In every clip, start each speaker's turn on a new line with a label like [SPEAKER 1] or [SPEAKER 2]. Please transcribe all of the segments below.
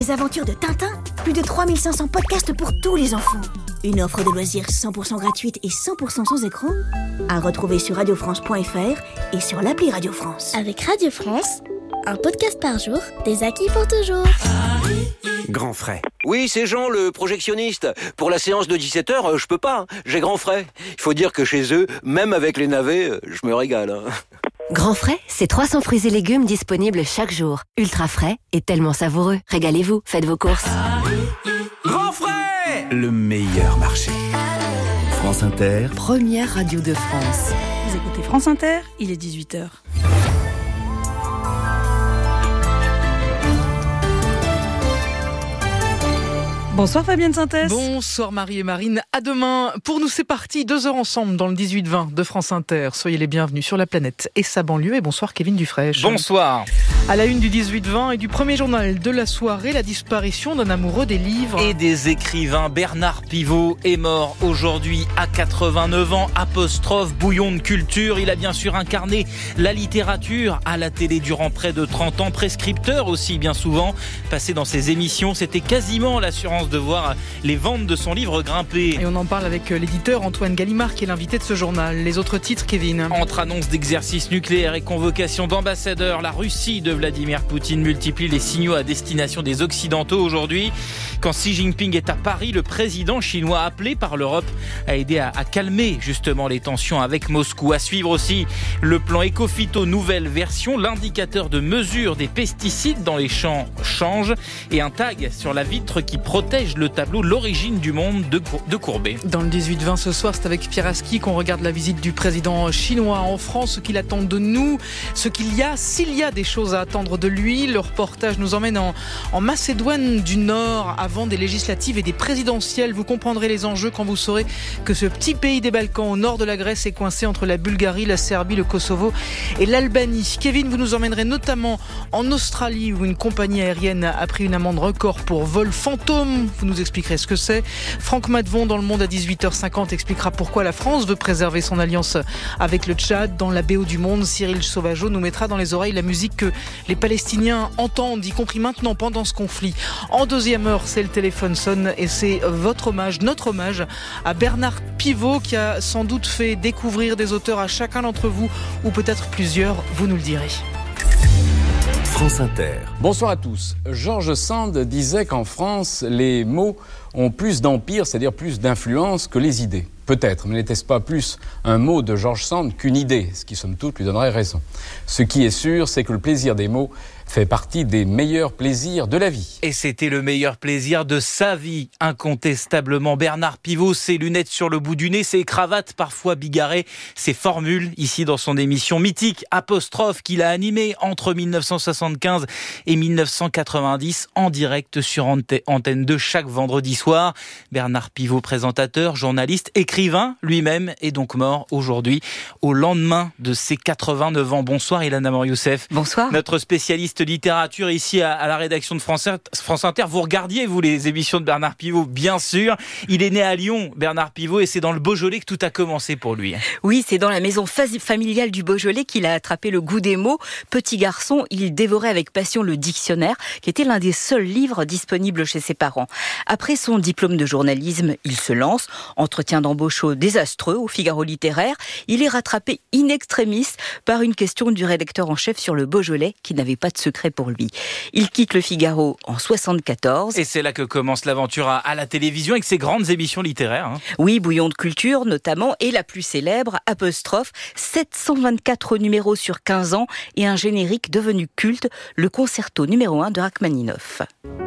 [SPEAKER 1] les aventures de Tintin, plus de 3500 podcasts pour tous les enfants. Une offre de loisirs 100% gratuite et 100% sans écran à retrouver sur radiofrance.fr et sur l'appli Radio France.
[SPEAKER 2] Avec Radio France, un podcast par jour, des acquis pour toujours.
[SPEAKER 3] Grand frais.
[SPEAKER 4] Oui, c'est Jean, le projectionniste. Pour la séance de 17h, je peux pas. J'ai grand frais. Il faut dire que chez eux, même avec les navets, je me régale.
[SPEAKER 5] Grand frais, c'est 300 fruits et légumes disponibles chaque jour. Ultra frais et tellement savoureux. Régalez-vous, faites vos courses.
[SPEAKER 3] Grand frais, le meilleur marché. France Inter,
[SPEAKER 6] première radio de France. Vous écoutez France Inter, il est 18h. Bonsoir Fabienne Synthèse.
[SPEAKER 7] Bonsoir Marie et Marine. À demain. Pour nous, c'est parti. 2 heures ensemble dans le 18-20 de France Inter. Soyez les bienvenus sur la planète et sa banlieue. Et bonsoir Kevin Dufresne.
[SPEAKER 8] Bonsoir.
[SPEAKER 7] À la une du 18-20 et du premier journal de la soirée, la disparition d'un amoureux des livres
[SPEAKER 8] et des écrivains. Bernard Pivot est mort aujourd'hui à 89 ans. Apostrophe, bouillon de culture. Il a bien sûr incarné la littérature à la télé durant près de 30 ans. Prescripteur aussi, bien souvent. Passé dans ses émissions, c'était quasiment l'assurance de voir les ventes de son livre grimper.
[SPEAKER 7] Et on en parle avec l'éditeur Antoine Gallimard qui est l'invité de ce journal. Les autres titres, Kevin.
[SPEAKER 8] Entre annonces d'exercices nucléaires et convocation d'ambassadeurs, la Russie de Vladimir Poutine multiplie les signaux à destination des Occidentaux aujourd'hui. Quand Xi Jinping est à Paris, le président chinois appelé par l'Europe a aidé à calmer justement les tensions avec Moscou. À suivre aussi le plan Ecophyto nouvelle version. L'indicateur de mesure des pesticides dans les champs change et un tag sur la vitre qui protège le tableau L'origine du monde de Courbet.
[SPEAKER 7] Dans le 18-20 ce soir, c'est avec Pierre Aski qu'on regarde la visite du président chinois en France, ce qu'il attend de nous, s'il y a des choses à attendre de lui. Le reportage nous emmène en Macédoine du Nord avant des législatives et des présidentielles. Vous comprendrez les enjeux quand vous saurez que ce petit pays des Balkans au nord de la Grèce est coincé entre la Bulgarie, la Serbie, le Kosovo et l'Albanie. Kevin, vous nous emmènerez notamment en Australie où une compagnie aérienne a pris une amende record pour vol fantôme. Vous nous expliquerez ce que c'est. Franck Matvon dans Le Monde à 18h50 expliquera pourquoi la France veut préserver son alliance avec le Tchad. Dans la BO du Monde, Cyril Sauvageau nous mettra dans les oreilles la musique que les Palestiniens entendent, y compris maintenant pendant ce conflit. En deuxième heure, c'est le téléphone sonne et c'est notre hommage à Bernard Pivot qui a sans doute fait découvrir des auteurs à chacun d'entre vous ou peut-être plusieurs, vous nous le direz.
[SPEAKER 3] France Inter.
[SPEAKER 9] Bonsoir à tous. George Sand disait qu'en France, les mots ont plus d'empire, c'est-à-dire plus d'influence que les idées. Peut-être, mais n'était-ce pas plus un mot de George Sand qu'une idée, ce qui, somme toute, lui donnerait raison. Ce qui est sûr, c'est que le plaisir des mots fait partie des meilleurs plaisirs de la vie.
[SPEAKER 8] Et c'était le meilleur plaisir de sa vie, incontestablement. Bernard Pivot, ses lunettes sur le bout du nez, ses cravates parfois bigarrées, ses formules, ici dans son émission mythique, Apostrophe, qu'il a animée entre 1975 et 1990, en direct sur Antenne 2 chaque vendredi soir. Bernard Pivot, présentateur, journaliste, écrivain, lui-même est donc mort aujourd'hui, au lendemain de ses 89 ans. Bonsoir Ilana Mor-Youssef.
[SPEAKER 6] Bonsoir.
[SPEAKER 8] Notre spécialiste littérature ici à la rédaction de France Inter. Vous regardiez, vous, les émissions de Bernard Pivot, bien sûr. Il est né à Lyon, Bernard Pivot, et c'est dans le Beaujolais que tout a commencé pour lui.
[SPEAKER 6] Oui, c'est dans la maison familiale du Beaujolais qu'il a attrapé le goût des mots. Petit garçon, il dévorait avec passion le dictionnaire, qui était l'un des seuls livres disponibles chez ses parents. Après son diplôme de journalisme, il se lance, entretien d'embauche désastreux au Figaro littéraire. Il est rattrapé in extremis par une question du rédacteur en chef sur le Beaujolais, qui n'avait pas de secret pour lui. Il quitte le Figaro en 74.
[SPEAKER 8] Et c'est là que commence l'aventure à la télévision avec ses grandes émissions littéraires.
[SPEAKER 6] Oui, Bouillon de culture notamment, et la plus célèbre, Apostrophe, 724 numéros sur 15 ans et un générique devenu culte, le concerto numéro 1 de Rachmaninoff.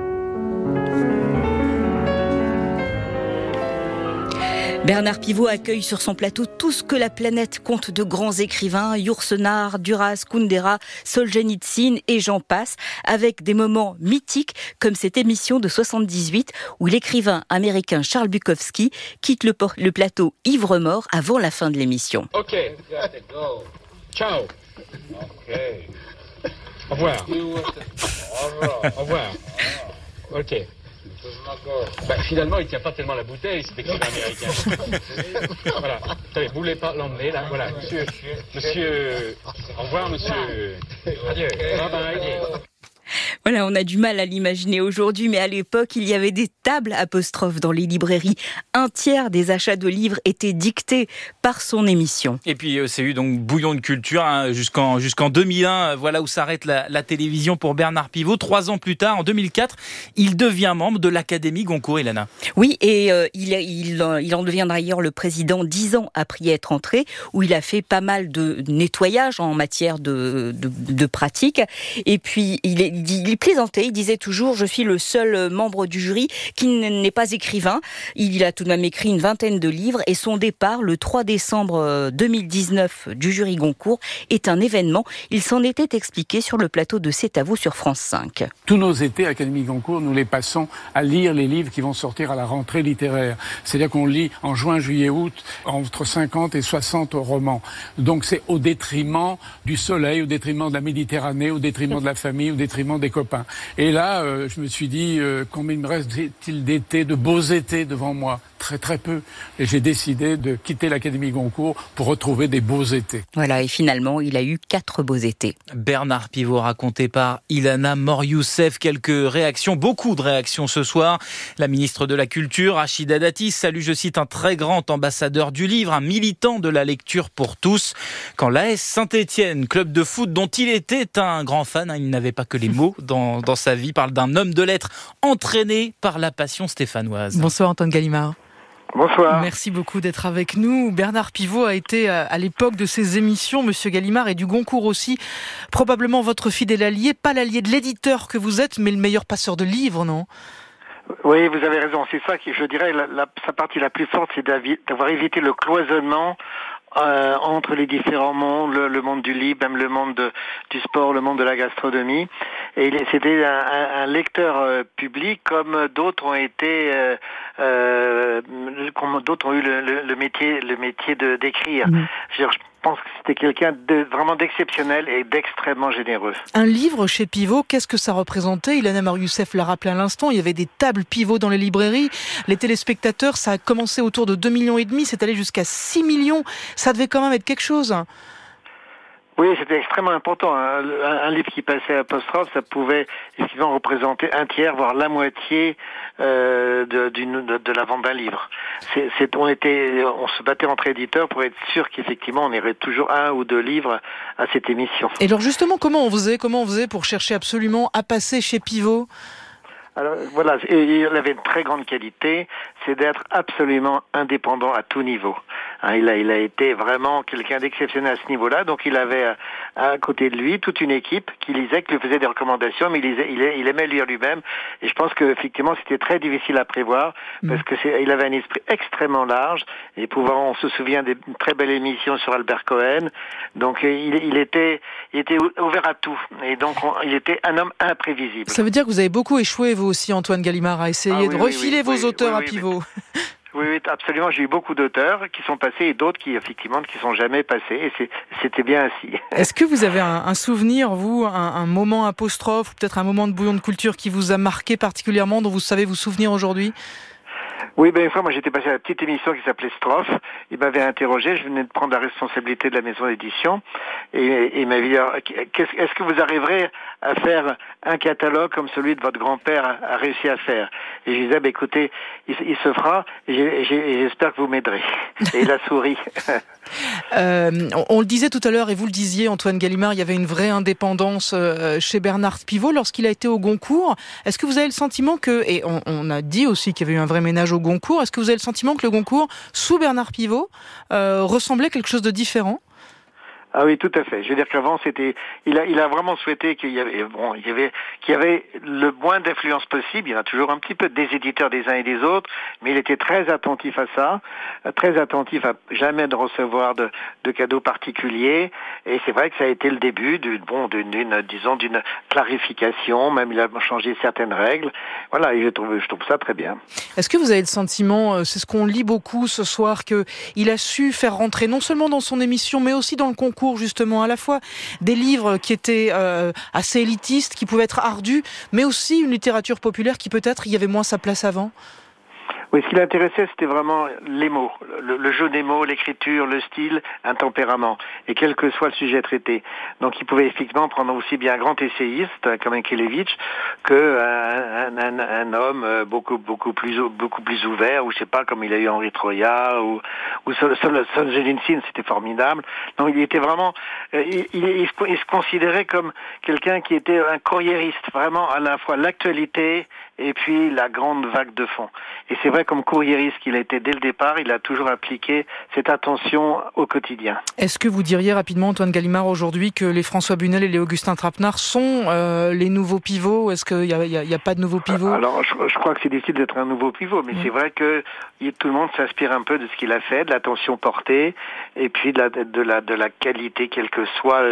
[SPEAKER 6] Bernard Pivot accueille sur son plateau tout ce que la planète compte de grands écrivains, Yourcenar, Duras, Kundera, Solzhenitsyn et j'en passe, avec des moments mythiques comme cette émission de 78 où l'écrivain américain Charles Bukowski quitte le plateau ivre-mort avant la fin de l'émission.
[SPEAKER 10] Ok, go. Ciao. Ok. Au revoir. Au revoir. Ok. Finalement, il ne tient pas tellement la bouteille, cet écrivain américain. Voilà. Attendez, vous voulez pas l'emmener, là? Voilà, monsieur... Au revoir, monsieur. Adieu. Bye bye.
[SPEAKER 6] Voilà, on a du mal à l'imaginer aujourd'hui, mais à l'époque, il y avait des tables apostrophes dans les librairies. Un tiers des achats de livres étaient dictés par son émission.
[SPEAKER 8] Et puis c'est eu donc bouillon de culture jusqu'en 2001. Voilà où s'arrête la télévision pour Bernard Pivot. 3 ans plus tard, en 2004, il devient membre de l'Académie Goncourt, Ilana.
[SPEAKER 6] Oui, et il en devient d'ailleurs le président 10 ans après y être entré, où il a fait pas mal de nettoyage en matière de pratique. Et puis, il plaisantait, il disait toujours « Je suis le seul membre du jury qui n'est pas écrivain ». Il a tout de même écrit une vingtaine de livres et son départ, le 3 décembre 2019 du jury Goncourt, est un événement. Il s'en était expliqué sur le plateau de C'est à vous sur France 5.
[SPEAKER 11] Tous nos étés, Académie Goncourt, nous les passons à lire les livres qui vont sortir à la rentrée littéraire. C'est-à-dire qu'on lit en juin, juillet, août, entre 50 et 60 romans. Donc c'est au détriment du soleil, au détriment de la Méditerranée, au détriment de la famille, au détriment des copains. Et là, je me suis dit, combien me reste-t-il d'été, de beaux étés devant moi ? Très très peu. Et j'ai décidé de quitter l'Académie Goncourt pour retrouver des beaux étés.
[SPEAKER 6] Voilà, et finalement, il a eu 4 beaux étés.
[SPEAKER 8] Bernard Pivot raconté par Ilana Mor-Youssef. Quelques réactions, beaucoup de réactions ce soir. La ministre de la Culture, Rachida Dati, salue, je cite, un très grand ambassadeur du livre, un militant de la lecture pour tous. Quand l'AS Saint-Étienne, club de foot dont il était un grand fan, il n'avait pas que les mots dans sa vie, parle d'un homme de lettres entraîné par la passion stéphanoise.
[SPEAKER 7] Bonsoir Antoine Gallimard.
[SPEAKER 12] Bonsoir.
[SPEAKER 7] Merci beaucoup d'être avec nous. Bernard Pivot a été, à l'époque de ses émissions, Monsieur Gallimard, et du Goncourt aussi, probablement votre fidèle allié, pas l'allié de l'éditeur que vous êtes, mais le meilleur passeur de livres, non ?
[SPEAKER 12] Oui, vous avez raison. C'est ça qui, je dirais, sa partie la plus forte, c'est d'avoir évité le cloisonnement entre les différents mondes, le monde du livre, même le monde du sport, le monde de la gastronomie. Et c'était un lecteur public comme d'autres ont été, comme d'autres ont eu le métier d'écrire. Je pense que c'était quelqu'un vraiment d'exceptionnel et d'extrêmement généreux.
[SPEAKER 7] Un livre chez Pivot, qu'est-ce que ça représentait ? Ilana Mor-Youssef l'a rappelé à l'instant, il y avait des tables Pivot dans les librairies. Les téléspectateurs, ça a commencé autour de 2,5 millions, c'est allé jusqu'à 6 millions. Ça devait quand même être quelque chose.
[SPEAKER 12] Oui, c'était extrêmement important. Un livre qui passait à apostrophe, ça pouvait effectivement représenter un tiers, voire la moitié de la vente d'un livre. On se battait entre éditeurs pour être sûr qu'effectivement on aurait toujours 1 ou 2 livres à cette émission.
[SPEAKER 7] Et alors justement, comment on faisait pour chercher absolument à passer chez Pivot ?
[SPEAKER 12] Alors voilà, et il avait une très grande qualité, c'est d'être absolument indépendant à tout niveau. Il a été vraiment quelqu'un d'exceptionnel à ce niveau-là, donc il avait à côté de lui toute une équipe qui lisait, qui lui faisait des recommandations, mais il aimait lire lui-même, et je pense qu'effectivement c'était très difficile à prévoir, parce que il avait un esprit extrêmement large, et on se souvient d'une très belle émission sur Albert Cohen, donc il était ouvert à tout, et donc il était un homme imprévisible.
[SPEAKER 7] Ça veut dire que vous avez beaucoup échoué, vous aussi, Antoine Gallimard, à essayer de refiler vos auteurs à Pivot.
[SPEAKER 12] Oui, absolument. J'ai eu beaucoup d'auteurs qui sont passés et d'autres qui, effectivement, qui sont jamais passés. Et c'était bien ainsi.
[SPEAKER 7] Est-ce que vous avez un souvenir, vous, un moment apostrophe, ou peut-être un moment de bouillon de culture qui vous a marqué particulièrement, dont vous savez vous souvenir aujourd'hui ?
[SPEAKER 12] Oui, une fois, moi, j'étais passé à la petite émission qui s'appelait Strophe. Il m'avait interrogé. Je venais de prendre la responsabilité de la maison d'édition. Et il m'avait dit, est-ce que vous arriverez à faire un catalogue comme celui de votre grand-père a réussi à faire? Et je disais, écoutez, il se fera, et j'espère que vous m'aiderez. Et il a souri.
[SPEAKER 7] On le disait tout à l'heure, et vous le disiez, Antoine Gallimard, il y avait une vraie indépendance chez Bernard Pivot lorsqu'il a été au Goncourt. Est-ce que vous avez le sentiment que, et on a dit aussi qu'il y avait eu un vrai ménage au Goncourt, est-ce que vous avez le sentiment que le Goncourt, sous Bernard Pivot, ressemblait à quelque chose de différent ?
[SPEAKER 12] Ah oui, tout à fait. Je veux dire qu'avant, il a vraiment souhaité qu'il y avait le moins d'influence possible. Il y en a toujours un petit peu des éditeurs des uns et des autres, mais il était très attentif à ça, très attentif à jamais de recevoir de cadeaux particuliers. Et c'est vrai que ça a été le début d'une clarification. Même il a changé certaines règles. Voilà, et je trouve ça très bien.
[SPEAKER 7] Est-ce que vous avez le sentiment, c'est ce qu'on lit beaucoup ce soir, que il a su faire rentrer non seulement dans son émission, mais aussi dans le concours, justement, à la fois des livres qui étaient assez élitistes, qui pouvaient être ardus, mais aussi une littérature populaire qui peut-être y avait moins sa place avant?
[SPEAKER 12] Oui, ce qui l'intéressait, c'était vraiment les mots, le jeu des mots, l'écriture, le style, un tempérament, et quel que soit le sujet traité. Donc il pouvait effectivement prendre aussi bien un grand essayiste comme Inkelevitch que un homme beaucoup plus ouvert, ou je sais pas, comme il a eu Henri Troya ou Solzhenitsyn, c'était formidable. Donc il était vraiment, il se considérait comme quelqu'un qui était un courriériste, vraiment à la fois l'actualité et puis la grande vague de fond. Et c'est vrai, comme courriériste qu'il a été dès le départ, il a toujours appliqué cette attention au quotidien.
[SPEAKER 7] Est-ce que vous diriez rapidement, Antoine Gallimard, aujourd'hui que les François Bunel et les Augustin Trapenard sont les nouveaux pivots? Est-ce qu'il n'y a pas de nouveaux pivots?
[SPEAKER 12] Alors, je crois que c'est difficile d'être un nouveau pivot, mais c'est vrai que tout le monde s'inspire un peu de ce qu'il a fait, de l'attention portée, et puis de la qualité, quel que soit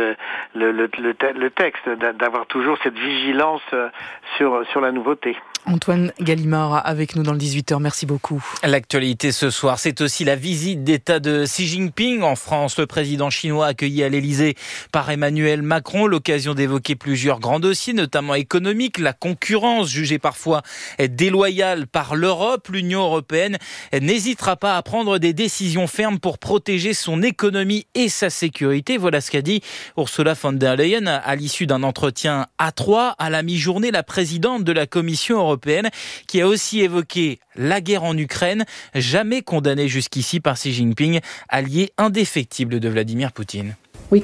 [SPEAKER 12] le texte, d'avoir toujours cette vigilance sur la nouveauté.
[SPEAKER 7] Antoine Gallimard avec nous dans le 18h, merci beaucoup.
[SPEAKER 8] L'actualité ce soir, c'est aussi la visite d'État de Xi Jinping en France. Le président chinois accueilli à l'Élysée par Emmanuel Macron, l'occasion d'évoquer plusieurs grands dossiers, notamment économiques, la concurrence jugée parfois déloyale par l'Europe. L'Union européenne n'hésitera pas à prendre des décisions fermes pour protéger son économie et sa sécurité. Voilà ce qu'a dit Ursula von der Leyen à l'issue d'un entretien à 3 à la mi-journée, la présidente de la Commission européenne, qui a aussi évoqué la guerre en Ukraine, jamais condamnée jusqu'ici par Xi Jinping, allié indéfectible de Vladimir Poutine.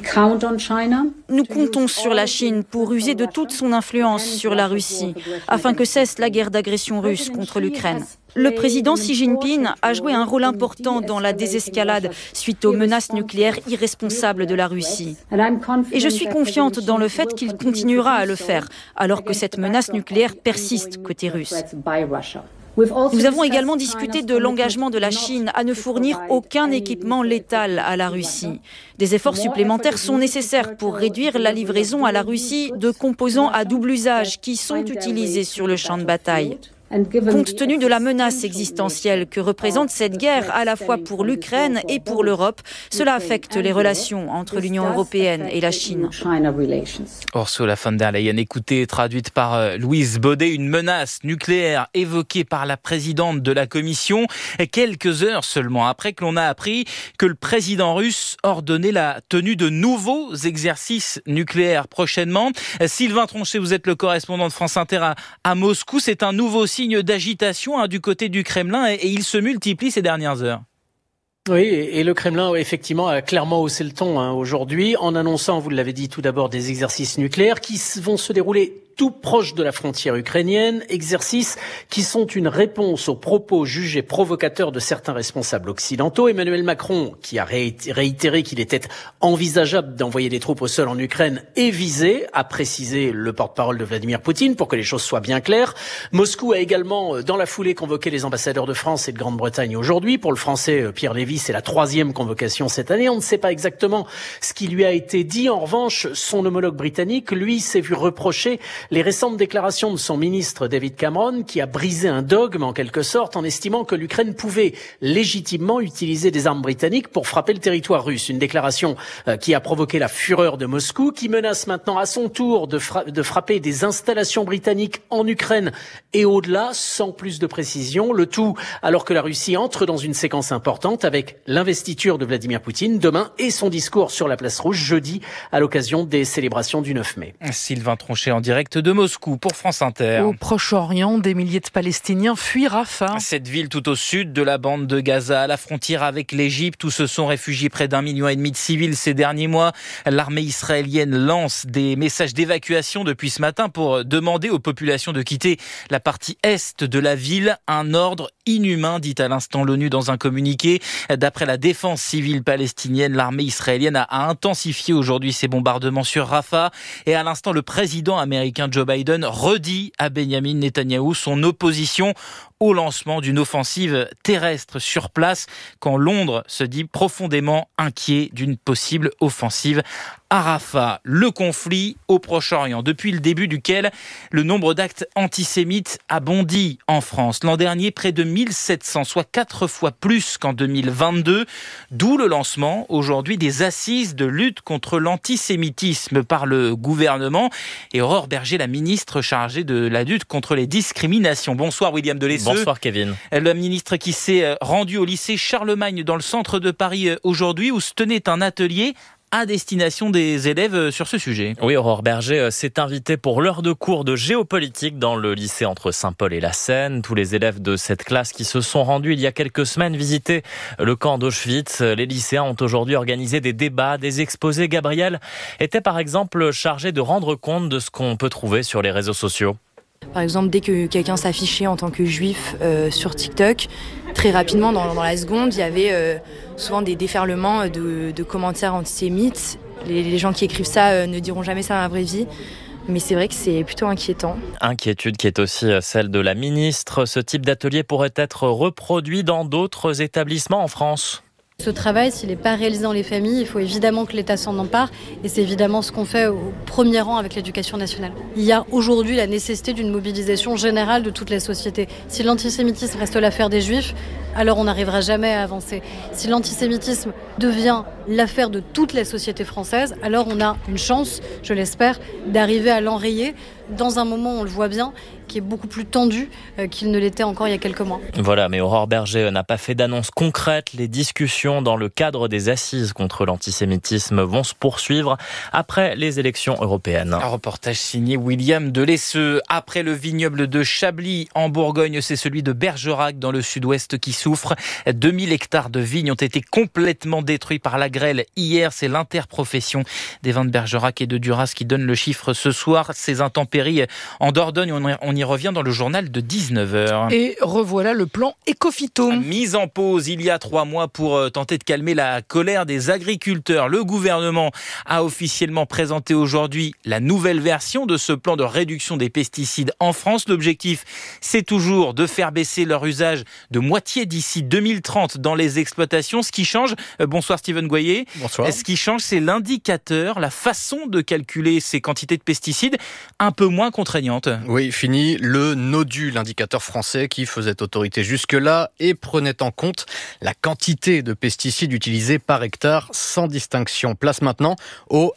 [SPEAKER 13] Nous comptons sur la Chine pour user de toute son influence sur la Russie, afin que cesse la guerre d'agression russe contre l'Ukraine. Le président Xi Jinping a joué un rôle important dans la désescalade suite aux menaces nucléaires irresponsables de la Russie. Et je suis confiante dans le fait qu'il continuera à le faire, alors que cette menace nucléaire persiste côté russe. Nous avons également discuté de l'engagement de la Chine à ne fournir aucun équipement létal à la Russie. Des efforts supplémentaires sont nécessaires pour réduire la livraison à la Russie de composants à double usage qui sont utilisés sur le champ de bataille. Compte tenu de la menace existentielle que représente cette guerre à la fois pour l'Ukraine et pour l'Europe, cela affecte les relations entre l'Union européenne et la Chine.
[SPEAKER 8] Ursula von der Leyen, écoutée, traduite par Louise Baudet, une menace nucléaire évoquée par la présidente de la Commission, quelques heures seulement après que l'on a appris que le président russe ordonnait la tenue de nouveaux exercices nucléaires prochainement. Sylvain Tronchet, vous êtes le correspondant de France Inter à Moscou. C'est un nouveau signe d'agitation du côté du Kremlin et il se multiplie ces dernières heures.
[SPEAKER 14] Oui, et le Kremlin, effectivement, a clairement haussé le ton aujourd'hui en annonçant, vous l'avez dit tout d'abord, des exercices nucléaires qui vont se dérouler tout proche de la frontière ukrainienne, exercices qui sont une réponse aux propos jugés provocateurs de certains responsables occidentaux. Emmanuel Macron, qui a réitéré qu'il était envisageable d'envoyer des troupes au sol en Ukraine, est visé, a précisé le porte-parole de Vladimir Poutine, pour que les choses soient bien claires. Moscou a également, dans la foulée, convoqué les ambassadeurs de France et de Grande-Bretagne aujourd'hui. Pour le Français, Pierre Lévy, c'est la 3e convocation cette année. On ne sait pas exactement ce qui lui a été dit. En revanche, son homologue britannique, lui, s'est vu reprocher les récentes déclarations de son ministre David Cameron, qui a brisé un dogme en quelque sorte en estimant que l'Ukraine pouvait légitimement utiliser des armes britanniques pour frapper le territoire russe. Une déclaration qui a provoqué la fureur de Moscou, qui menace maintenant à son tour de frapper des installations britanniques en Ukraine et au-delà, sans plus de précision. Le tout alors que la Russie entre dans une séquence importante avec l'investiture de Vladimir Poutine demain et son discours sur la place Rouge jeudi à l'occasion des célébrations du 9 mai.
[SPEAKER 8] Sylvain Tronchet en direct de Moscou pour France Inter.
[SPEAKER 7] Au Proche-Orient, des milliers de Palestiniens fuient Rafah.
[SPEAKER 8] Cette ville tout au sud de la bande de Gaza, à la frontière avec l'Égypte, où se sont réfugiés près d'1,5 million de civils ces derniers mois. L'armée israélienne lance des messages d'évacuation depuis ce matin pour demander aux populations de quitter la partie est de la ville. Un ordre inhumain, dit à l'instant l'ONU dans un communiqué. D'après la défense civile palestinienne, l'armée israélienne a intensifié aujourd'hui ses bombardements sur Rafah. Et à l'instant, le président américain Joe Biden redit à Benjamin Netanyahou son opposition au lancement d'une offensive terrestre sur place, quand Londres se dit profondément inquiet d'une possible offensive à Rafah, le conflit au Proche-Orient, depuis le début duquel le nombre d'actes antisémites a bondi en France. L'an dernier, près de 1700, soit 4 fois plus qu'en 2022, d'où le lancement aujourd'hui des assises de lutte contre l'antisémitisme par le gouvernement. Et Aurore Berger, la ministre chargée de la lutte contre les discriminations. Bonsoir William Delesseux.
[SPEAKER 15] Bonsoir Kevin.
[SPEAKER 8] La ministre qui s'est rendue au lycée Charlemagne dans le centre de Paris aujourd'hui, où se tenait un atelier à destination des élèves sur ce sujet.
[SPEAKER 15] Oui, Aurore Berger s'est invitée pour l'heure de cours de géopolitique dans le lycée entre Saint-Paul et la Seine. Tous les élèves de cette classe qui se sont rendus il y a quelques semaines visiter le camp d'Auschwitz. Les lycéens ont aujourd'hui organisé des débats, des exposés. Gabriel était par exemple chargé de rendre compte de ce qu'on peut trouver sur les réseaux sociaux.
[SPEAKER 16] Par exemple, dès que quelqu'un s'affichait en tant que juif sur TikTok, très rapidement, dans la seconde, il y avait souvent des déferlements de commentaires antisémites. Les gens qui écrivent ça ne diront jamais ça dans la vraie vie. Mais c'est vrai que c'est plutôt inquiétant.
[SPEAKER 15] Inquiétude qui est aussi celle de la ministre. Ce type d'atelier pourrait être reproduit dans d'autres établissements en France.
[SPEAKER 17] Ce travail, s'il n'est pas réalisé dans les familles, il faut évidemment que l'État s'en empare. Et c'est évidemment ce qu'on fait au premier rang avec l'éducation nationale. Il y a aujourd'hui la nécessité d'une mobilisation générale de toute la société. Si l'antisémitisme reste l'affaire des Juifs, alors on n'arrivera jamais à avancer. Si l'antisémitisme devient l'affaire de toute la société française, alors on a une chance, je l'espère, d'arriver à l'enrayer dans un moment, on le voit bien, qui est beaucoup plus tendu qu'il ne l'était encore il y a quelques mois.
[SPEAKER 15] Voilà, mais Aurore Berger n'a pas fait d'annonce concrète. Les discussions dans le cadre des assises contre l'antisémitisme vont se poursuivre après les élections européennes.
[SPEAKER 8] Un reportage signé William Delesseux. Après le vignoble de Chablis en Bourgogne, c'est celui de Bergerac dans le sud-ouest qui souffre. 2000 hectares de vignes ont été complètement détruits par la grêle hier. C'est l'interprofession des vins de Bergerac et de Duras qui donne le chiffre ce soir. Ces intempéries en Dordogne, on y revient dans le journal de 19h.
[SPEAKER 7] Et revoilà le plan Écophyto.
[SPEAKER 8] Mise en pause il y a 3 mois pour tenter de calmer la colère des agriculteurs. Le gouvernement a officiellement présenté aujourd'hui la nouvelle version de ce plan de réduction des pesticides en France. L'objectif, c'est toujours de faire baisser leur usage de moitié d'ici 2030 dans les exploitations. Ce qui change, bonsoir Steven Goyer.
[SPEAKER 18] Bonsoir.
[SPEAKER 8] Ce qui change, c'est l'indicateur, la façon de calculer ces quantités de pesticides, un peu moins contraignante.
[SPEAKER 18] Oui, fini le NODU, l'indicateur français qui faisait autorité jusque-là et prenait en compte la quantité de pesticides utilisés par hectare sans distinction. Place maintenant au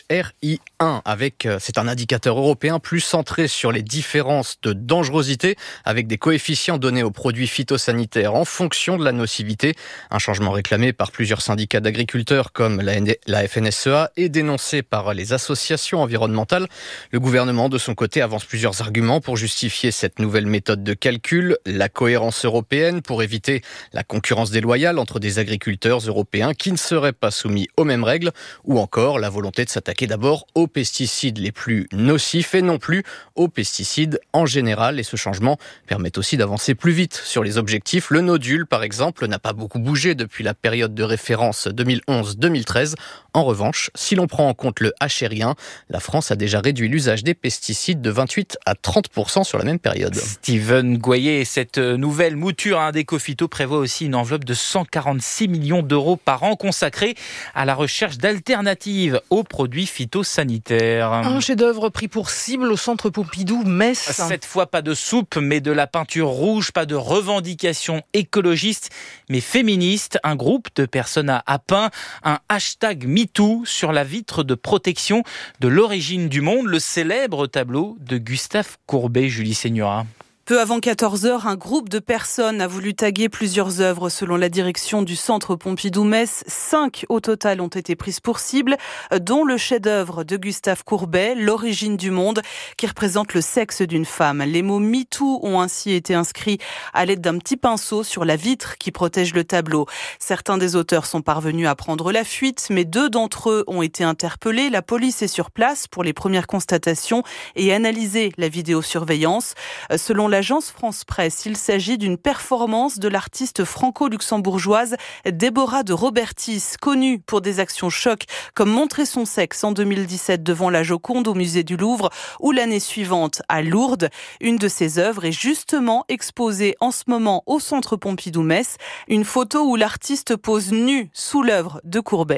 [SPEAKER 18] HRI1 c'est un indicateur européen plus centré sur les différences de dangerosité avec des coefficients donnés aux produits phytosanitaires en fonction de la nocivité. Un changement réclamé par plusieurs syndicats d'agriculteurs comme la FNSEA et dénoncé par les associations environnementales. Le gouvernement, de son côté, avance plusieurs arguments pour justifier cette nouvelle méthode de calcul. La cohérence européenne pour éviter la concurrence déloyale entre des agriculteurs européens qui ne seraient pas soumis aux mêmes règles, ou encore la volonté de s'attaquer d'abord aux pesticides les plus nocifs et non plus aux pesticides en général. Et ce changement permet aussi d'avancer plus vite sur les objectifs. Le NODUL, par exemple, n'a pas beaucoup bougé depuis la période de référence 2011-2013. En revanche, si l'on prend en compte le HRI1, la France a déjà réduit l'usage des pesticides de 28 à 30% sur la même période.
[SPEAKER 8] Steven Goyer, cette nouvelle mouture d'Écophyto prévoit aussi une enveloppe de 146 millions d'euros par an consacrée à la recherche d'alternatives aux produits phytosanitaires.
[SPEAKER 7] Un chef-d'œuvre pris pour cible au centre Pompidou, Metz.
[SPEAKER 8] Cette fois, pas de soupe, mais de la peinture rouge, pas de revendications écologistes, mais féministes. Un groupe de personnes a peint un hashtag MeToo sur la vitre de protection de l'origine du monde, le célèbre tableau de Gustave Courbet. Julie Seigneura.
[SPEAKER 19] Peu avant 14h, un groupe de personnes a voulu taguer plusieurs œuvres selon la direction du centre Pompidou-Metz. 5 au total ont été prises pour cible, dont le chef-d'œuvre de Gustave Courbet, L'origine du monde, qui représente le sexe d'une femme. Les mots MeToo ont ainsi été inscrits à l'aide d'un petit pinceau sur la vitre qui protège le tableau. Certains des auteurs sont parvenus à prendre la fuite, mais 2 d'entre eux ont été interpellés. La police est sur place pour les premières constatations et analyser la vidéosurveillance. Selon l'agence France Presse, il s'agit d'une performance de l'artiste franco-luxembourgeoise Déborah de Robertis, connue pour des actions choc comme montrer son sexe en 2017 devant la Joconde au musée du Louvre ou l'année suivante à Lourdes. Une de ses œuvres est justement exposée en ce moment au centre Pompidou-Metz, une photo où l'artiste pose nu sous l'œuvre de Courbet.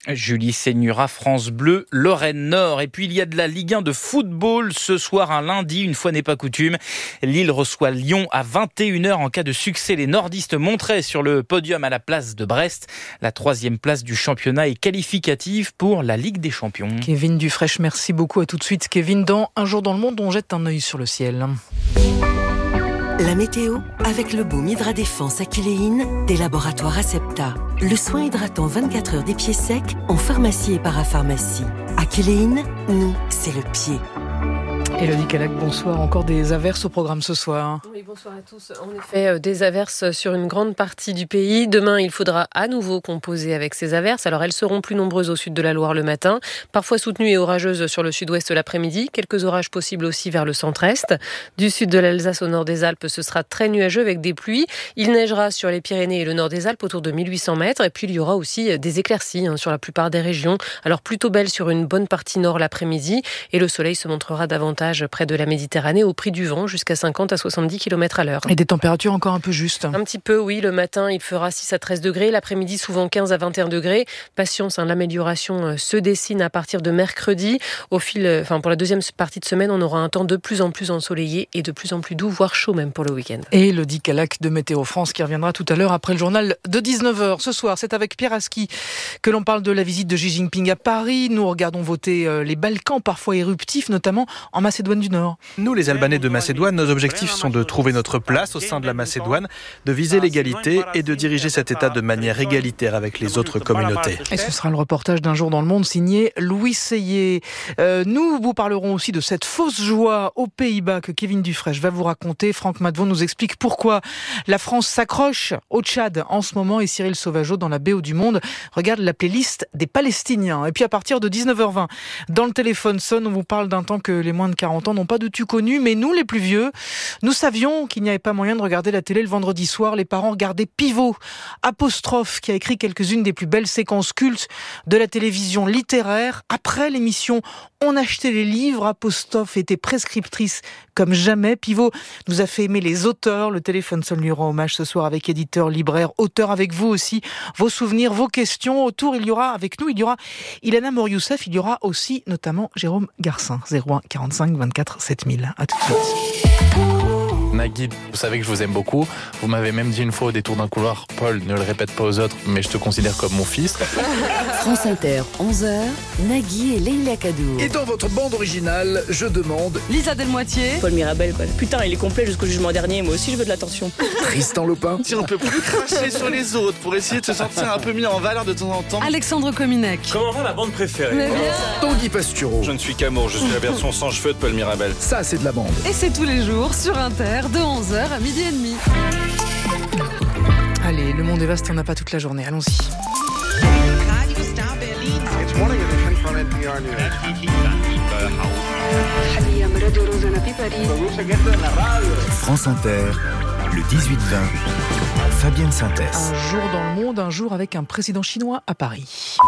[SPEAKER 8] Julie Seignura, France Bleu, Lorraine Nord. Et puis il y a de la Ligue 1 de football ce soir, un lundi, une fois n'est pas coutume. Lille reçoit Lyon à 21h. En cas de succès, les nordistes monteraient sur le podium à la place de Brest. La 3e place du championnat est qualificative pour la Ligue des Champions.
[SPEAKER 7] Kevin Dufresne, merci beaucoup. À tout de suite, Kevin. Dans Un jour dans le monde, on jette un œil sur le ciel.
[SPEAKER 20] La météo avec le baume Hydra Défense Aquiléine des laboratoires Acepta. Le soin hydratant 24 heures des pieds secs en pharmacie et parapharmacie. Aquiléine, nous, c'est le pied.
[SPEAKER 7] Élodie Calac, bonsoir. Encore des averses au programme ce soir.
[SPEAKER 21] Oui, bonsoir à tous. En effet, des averses sur une grande partie du pays. Demain, il faudra à nouveau composer avec ces averses. Alors, elles seront plus nombreuses au sud de la Loire le matin, parfois soutenues et orageuses sur le sud-ouest l'après-midi. Quelques orages possibles aussi vers le centre-est. Du sud de l'Alsace au nord des Alpes, ce sera très nuageux avec des pluies. Il neigera sur les Pyrénées et le nord des Alpes autour de 1800 mètres. Et puis, il y aura aussi des éclaircies sur la plupart des régions. Alors, plutôt belle sur une bonne partie nord l'après-midi. Et le soleil se montrera davantage près de la Méditerranée au prix du vent jusqu'à 50 à 70 km à l'heure.
[SPEAKER 7] Et des températures encore un peu justes.
[SPEAKER 21] Un petit peu, oui. Le matin, il fera 6 à 13 degrés. L'après-midi, souvent 15 à 21 degrés. Patience, l'amélioration se dessine à partir de mercredi. Pour la deuxième partie de semaine, on aura un temps de plus en plus ensoleillé et de plus en plus doux, voire chaud même pour le week-end.
[SPEAKER 7] Et Élodie Calac de Météo France qui reviendra tout à l'heure après le journal de 19h. Ce soir, c'est avec Pierre Aski que l'on parle de la visite de Xi Jinping à Paris. Nous regardons voter les Balkans, parfois éruptifs, notamment en Macédoine du Nord.
[SPEAKER 22] Nous, les Albanais de Macédoine, nos objectifs sont de trouver notre place au sein de la Macédoine, de viser l'égalité et de diriger cet État de manière égalitaire avec les autres communautés.
[SPEAKER 7] Et ce sera le reportage d'Un jour dans le monde signé Louis Seyé. Nous vous parlerons aussi de cette fausse joie aux Pays-Bas que Kevin Dufresne va vous raconter. Franck Madvon nous explique pourquoi la France s'accroche au Tchad en ce moment et Cyril Sauvageau dans la BO du Monde regarde la playlist des Palestiniens. Et puis à partir de 19h20, dans le téléphone sonne, on vous parle d'un temps que les moins de 40 ans n'ont pas de tu connu, mais nous, les plus vieux, nous savions qu'il n'y avait pas moyen de regarder la télé le vendredi soir. Les parents regardaient Pivot, apostrophe, qui a écrit quelques-unes des plus belles séquences cultes de la télévision littéraire. Après l'émission, on achetait les livres. Apostrophe était prescriptrice comme jamais. Pivot nous a fait aimer les auteurs. Le téléphone sonne lui rend hommage ce soir avec éditeur, libraire, auteur, avec vous aussi. Vos souvenirs, vos questions. Autour, il y aura Ilana Mouriousef, il y aura aussi notamment Jérôme Garcin. 01 45 24 7000. À tout de suite.
[SPEAKER 23] Nagui, vous savez que je vous aime beaucoup. Vous m'avez même dit une fois au détour d'un couloir, Paul, ne le répète pas aux autres, mais je te considère comme mon fils.
[SPEAKER 20] France Inter, 11h, Nagui et Leïla Kadour.
[SPEAKER 24] Et dans votre bande originale, je demande
[SPEAKER 25] Lisa Delmoitier.
[SPEAKER 26] Paul Mirabel, quoi. Putain, il est complet jusqu'au jugement dernier. Moi aussi, je veux de l'attention.
[SPEAKER 24] Tristan Lopin.
[SPEAKER 27] Si on peut plus cracher sur les autres pour essayer de se sentir un peu mis en valeur de temps en temps.
[SPEAKER 25] Alexandre Kominek.
[SPEAKER 28] Comment va la bande préférée?
[SPEAKER 24] Tanguy Pastureau.
[SPEAKER 28] Je ne suis qu'amour, je suis la version sans cheveux de Paul Mirabel.
[SPEAKER 24] Ça, c'est de la bande.
[SPEAKER 25] Et c'est tous les jours sur Inter de 11h à 12h30.
[SPEAKER 7] Allez, le monde est vaste, on n'a pas toute la journée. Allons-y.
[SPEAKER 3] France Inter, le 18-20, Fabienne Synthèse.
[SPEAKER 7] Un jour dans le monde, un jour avec un président chinois à Paris.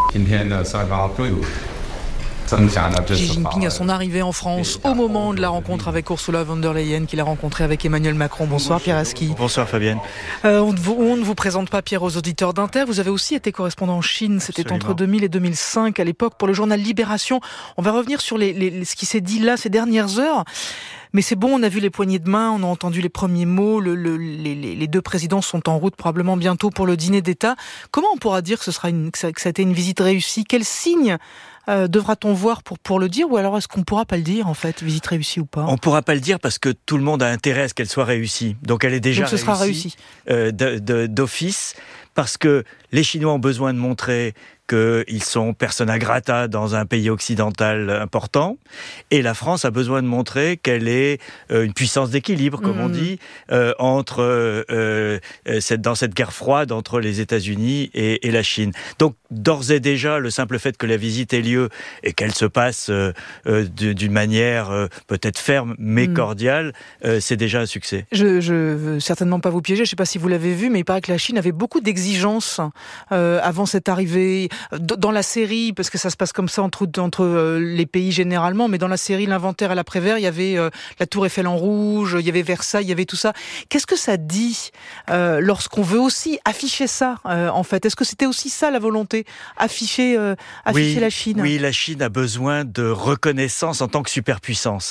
[SPEAKER 7] Xi Jinping à son arrivée en France au moment de la rencontre avec Ursula von der Leyen qu'il a rencontrée avec Emmanuel Macron. Bonsoir Pierre Aski.
[SPEAKER 22] Bonsoir Fabienne.
[SPEAKER 7] On ne vous présente pas Pierre aux auditeurs d'Inter. Vous avez aussi été correspondant en Chine. C'était entre 2000 et 2005 à l'époque pour le journal Libération. On va revenir sur ce qui s'est dit là ces dernières heures. Mais c'est bon, on a vu les poignées de main, on a entendu les premiers mots, les deux présidents sont en route probablement bientôt pour le dîner d'État. Comment on pourra dire que ça a été une visite réussie? Quel signe devra-t-on voir pour le dire, ou alors est-ce qu'on ne pourra pas le dire en fait, visite réussie ou pas?
[SPEAKER 22] On ne pourra pas le dire parce que tout le monde a intérêt à ce qu'elle soit réussie. Donc elle est déjà
[SPEAKER 7] réussie. Donc ce sera réussi
[SPEAKER 22] d'office, parce que les Chinois ont besoin de montrer qu'ils sont persona grata dans un pays occidental important, et la France a besoin de montrer qu'elle est une puissance d'équilibre, comme on dit, dans cette guerre froide entre les États-Unis et la Chine. Donc, d'ores et déjà, le simple fait que la visite ait lieu et qu'elle se passe d'une manière peut-être ferme, mais cordiale, c'est déjà un succès.
[SPEAKER 7] Je veux certainement pas vous piéger, je ne sais pas si vous l'avez vu, mais il paraît que la Chine avait beaucoup d'exigences avant cette arrivée. dans la série, parce que ça se passe comme ça entre les pays généralement, mais dans la série L'inventaire à l'après-vert, il y avait la Tour Eiffel en rouge, il y avait Versailles, il y avait tout ça. Qu'est-ce que ça dit lorsqu'on veut aussi afficher ça, en fait? Est-ce que c'était aussi ça la volonté, afficher la Chine?
[SPEAKER 22] Oui, la Chine a besoin de reconnaissance en tant que superpuissance.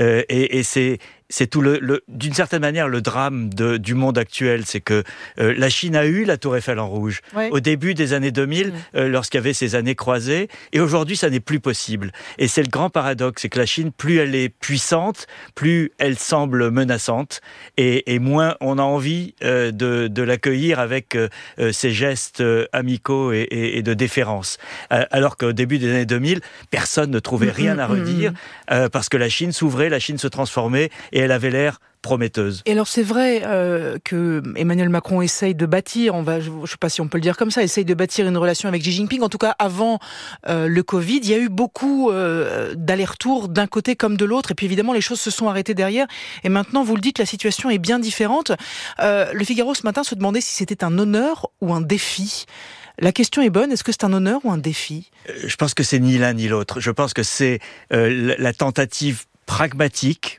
[SPEAKER 22] Et c'est tout d'une certaine manière le drame du monde actuel, c'est que la Chine a eu la Tour Eiffel en rouge au début des années 2000, lorsqu'il y avait ces années croisées, et aujourd'hui ça n'est plus possible. Et c'est le grand paradoxe, c'est que la Chine, plus elle est puissante, plus elle semble menaçante, et moins on a envie de l'accueillir avec ses gestes amicaux et de déférence. Alors qu'au début des années 2000, personne ne trouvait rien à redire, parce que la Chine s'ouvrait, la Chine se transformait, et elle avait l'air prometteuse.
[SPEAKER 7] Et alors c'est vrai que Emmanuel Macron essaye de bâtir, je ne sais pas si on peut le dire comme ça, essaye de bâtir une relation avec Xi Jinping. En tout cas, avant le Covid, il y a eu beaucoup d'allers-retours d'un côté comme de l'autre. Et puis évidemment, les choses se sont arrêtées derrière. Et maintenant, vous le dites, la situation est bien différente. Le Figaro ce matin se demandait si c'était un honneur ou un défi. La question est bonne, est-ce que c'est un honneur ou un défi ?
[SPEAKER 22] Je pense que c'est ni l'un ni l'autre. Je pense que c'est la tentative pragmatique,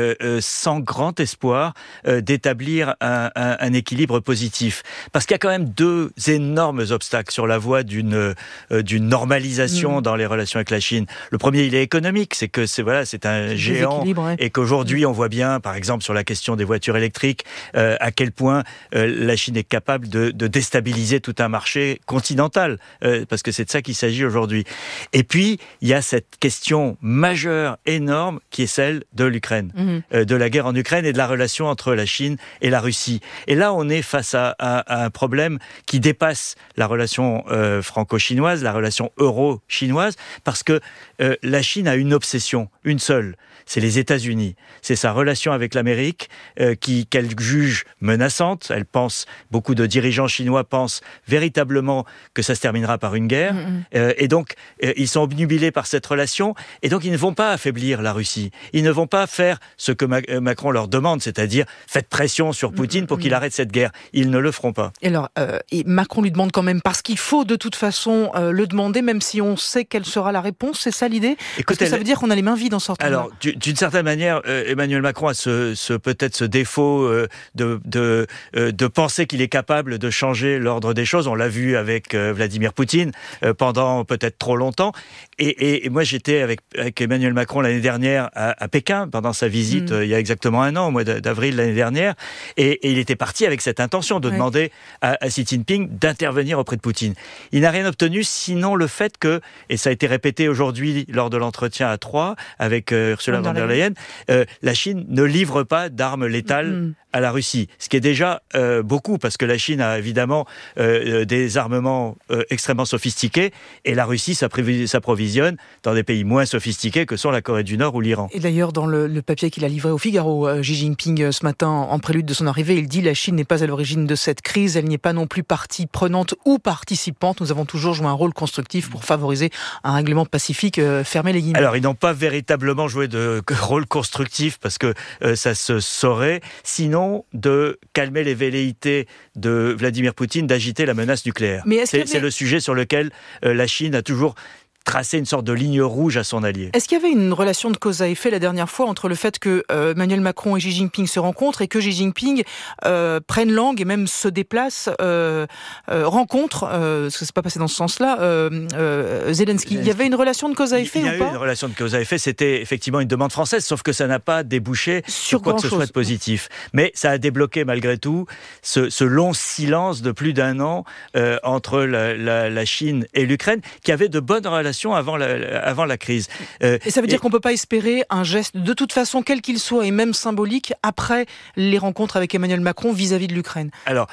[SPEAKER 22] sans grand espoir, d'établir un équilibre positif. Parce qu'il y a quand même deux énormes obstacles sur la voie d'une normalisation dans les relations avec la Chine. Le premier, il est économique, c'est que c'est un géant, et qu'aujourd'hui on voit bien, par exemple sur la question des voitures électriques, à quel point la Chine est capable de déstabiliser tout un marché continental, parce que c'est de ça qu'il s'agit aujourd'hui. Et puis il y a cette question majeure, énorme, qui est celle de l'Ukraine, de la guerre en Ukraine et de la relation entre la Chine et la Russie. Et là, on est face à un problème qui dépasse la relation franco-chinoise, la relation euro-chinoise, parce que la Chine a une obsession, une seule, c'est les États-Unis. C'est sa relation avec l'Amérique qu'elle juge menaçante. Elle pense, beaucoup de dirigeants chinois pensent véritablement que ça se terminera par une guerre. Et donc, ils sont obnubilés par cette relation. Et donc, ils ne vont pas affaiblir la Russie. Ils ne vont pas faire ce que Macron leur demande, c'est-à-dire faites pression sur Poutine pour qu'il arrête cette guerre. Ils ne le feront pas.
[SPEAKER 7] Et alors, Macron lui demande quand même, parce qu'il faut de toute façon le demander, même si on sait quelle sera la réponse. C'est ça l'idée ? Parce que ça veut dire qu'on a les mains vides en sortant.
[SPEAKER 22] Alors, d'une certaine manière, Emmanuel Macron a peut-être ce défaut de penser qu'il est capable de changer l'ordre des choses. On l'a vu avec Vladimir Poutine pendant peut-être trop longtemps. Et moi, j'étais avec Emmanuel Macron l'année dernière à Pékin, pendant sa visite il y a exactement un an, au mois d'avril l'année dernière. Et il était parti avec cette intention de demander à Xi Jinping d'intervenir auprès de Poutine. Il n'a rien obtenu, sinon le fait que, et ça a été répété aujourd'hui lors de l'entretien à Troyes avec Ursula von der Leyen, la Chine ne livre pas d'armes létales à la Russie. Ce qui est déjà beaucoup, parce que la Chine a évidemment des armements extrêmement sophistiqués, et la Russie s'approvisionne dans des pays moins sophistiqués que sont la Corée du Nord ou l'Iran.
[SPEAKER 7] Et d'ailleurs, dans le papier qu'il a livré au Figaro, Xi Jinping, ce matin, en prélude de son arrivée, il dit « La Chine n'est pas à l'origine de cette crise, elle n'y est pas non plus partie prenante ou participante. Nous avons toujours joué un rôle constructif pour favoriser un règlement pacifique. » Fermez les guillemets.
[SPEAKER 22] Alors, ils n'ont pas véritablement joué de rôle constructif, parce que ça se saurait. Sinon, de calmer les velléités de Vladimir Poutine d'agiter la menace nucléaire. C'est le sujet sur lequel la Chine a toujours tracer une sorte de ligne rouge à son allié.
[SPEAKER 7] Est-ce qu'il y avait une relation de cause à effet la dernière fois entre le fait que Emmanuel Macron et Xi Jinping se rencontrent et que Xi Jinping prenne langue et même se déplace, rencontre, parce que c'est pas passé dans ce sens-là, Zelensky. Il y avait une relation de cause à effet ou pas ?
[SPEAKER 22] Il y a eu une relation de cause à effet, c'était effectivement une demande française, sauf que ça n'a pas débouché sur quoi que ce soit de positif. Mais ça a débloqué malgré tout ce long silence de plus d'un an entre la Chine et l'Ukraine, qui avait de bonnes relations avant la crise.
[SPEAKER 7] Et ça veut dire qu'on ne peut pas espérer un geste, de toute façon, quel qu'il soit, et même symbolique, après les rencontres avec Emmanuel Macron vis-à-vis de l'Ukraine.
[SPEAKER 22] Alors,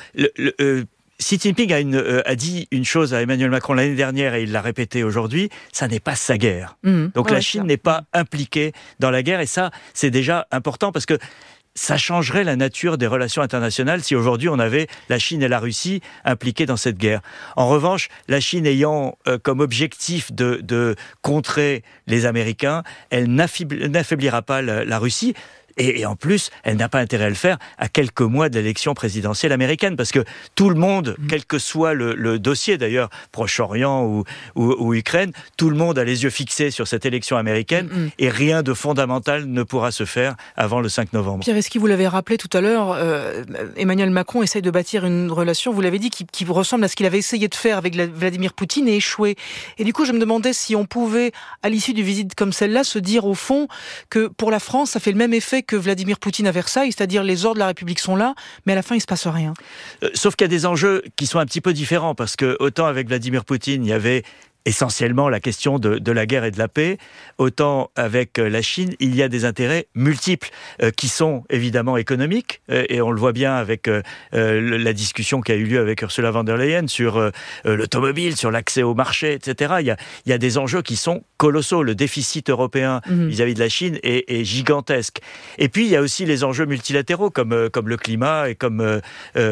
[SPEAKER 22] Xi Jinping a dit une chose à Emmanuel Macron l'année dernière, et il l'a répété aujourd'hui, ça n'est pas sa guerre. Donc la Chine n'est pas impliquée dans la guerre, et ça, c'est déjà important, parce que ça changerait la nature des relations internationales si aujourd'hui on avait la Chine et la Russie impliquées dans cette guerre. En revanche, la Chine ayant comme objectif de contrer les Américains, elle n'affaiblira pas la Russie. Et en plus, elle n'a pas intérêt à le faire à quelques mois de l'élection présidentielle américaine, parce que tout le monde, quel que soit le dossier d'ailleurs, Proche-Orient ou Ukraine, tout le monde a les yeux fixés sur cette élection américaine, et rien de fondamental ne pourra se faire avant le 5 novembre.
[SPEAKER 7] Pierre Esqui, vous l'avez rappelé tout à l'heure, Emmanuel Macron essaye de bâtir une relation, vous l'avez dit, qui ressemble à ce qu'il avait essayé de faire avec Vladimir Poutine et échoué. Et du coup, je me demandais si on pouvait, à l'issue d'une visite comme celle-là, se dire au fond que pour la France, ça fait le même effet que Vladimir Poutine à Versailles, c'est-à-dire les ordres de la République sont là, mais à la fin, il ne se passe rien.
[SPEAKER 22] Sauf qu'il y a des enjeux qui sont un petit peu différents, parce que autant avec Vladimir Poutine, il y avait essentiellement la question de la guerre et de la paix, autant avec la Chine, il y a des intérêts multiples qui sont évidemment économiques, et on le voit bien avec la discussion qui a eu lieu avec Ursula von der Leyen sur l'automobile, sur l'accès au marché, etc. Il y a des enjeux qui sont colossaux. Le déficit européen vis-à-vis de la Chine est gigantesque. Et puis, il y a aussi les enjeux multilatéraux, comme le climat et comme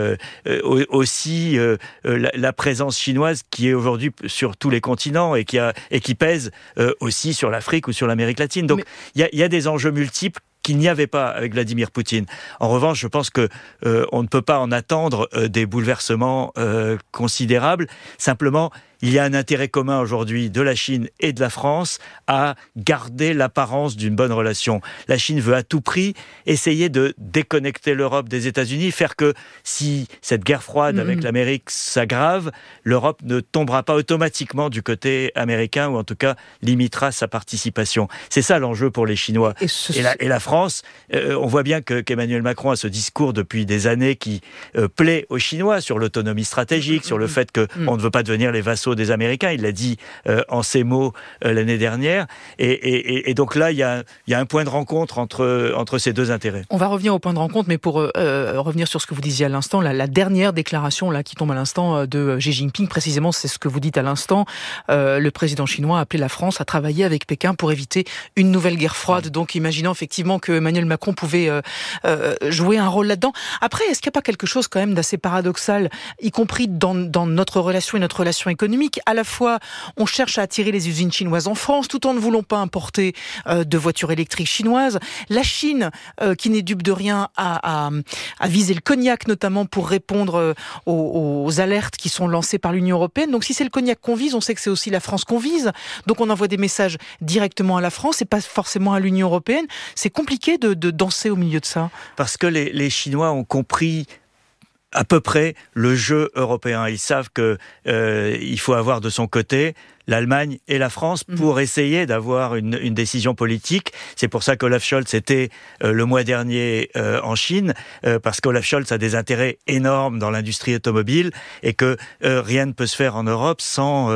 [SPEAKER 22] aussi la présence chinoise qui est aujourd'hui sur tous les continents et qui pèse aussi sur l'Afrique ou sur l'Amérique latine. Donc, il y a des enjeux multiples qu'il n'y avait pas avec Vladimir Poutine. En revanche, je pense que on ne peut pas en attendre des bouleversements considérables. Simplement, il y a un intérêt commun aujourd'hui de la Chine et de la France à garder l'apparence d'une bonne relation. La Chine veut à tout prix essayer de déconnecter l'Europe des États-Unis, faire que si cette guerre froide avec l'Amérique s'aggrave, l'Europe ne tombera pas automatiquement du côté américain, ou en tout cas limitera sa participation. C'est ça l'enjeu pour les Chinois. Et la France, on voit bien qu'Emmanuel Macron a ce discours depuis des années qui plaît aux Chinois sur l'autonomie stratégique, sur le fait qu'on ne veut pas devenir les vassaux des Américains. Il l'a dit en ces mots l'année dernière. Et donc là, il y a un point de rencontre entre ces deux intérêts.
[SPEAKER 7] On va revenir au point de rencontre, mais pour revenir sur ce que vous disiez à l'instant, la dernière déclaration là, qui tombe à l'instant de Xi Jinping, précisément, c'est ce que vous dites à l'instant. Le président chinois a appelé la France à travailler avec Pékin pour éviter une nouvelle guerre froide. Donc, imaginant effectivement que Emmanuel Macron pouvait jouer un rôle là-dedans. Après, est-ce qu'il n'y a pas quelque chose quand même d'assez paradoxal, y compris dans notre relation et notre relation économique? À la fois, on cherche à attirer les usines chinoises en France, tout en ne voulant pas importer de voitures électriques chinoises. La Chine, qui n'est dupe de rien, a visé le cognac, notamment pour répondre aux alertes qui sont lancées par l'Union européenne. Donc si c'est le cognac qu'on vise, on sait que c'est aussi la France qu'on vise. Donc on envoie des messages directement à la France et pas forcément à l'Union européenne. C'est compliqué de danser au milieu de ça.
[SPEAKER 22] Parce que les Chinois ont compris à peu près le jeu européen. Ils savent que il faut avoir de son côté l'Allemagne et la France pour essayer d'avoir une décision politique. C'est pour ça qu'Olaf Scholz était le mois dernier en Chine, parce qu'Olaf Scholz a des intérêts énormes dans l'industrie automobile et que rien ne peut se faire en Europe sans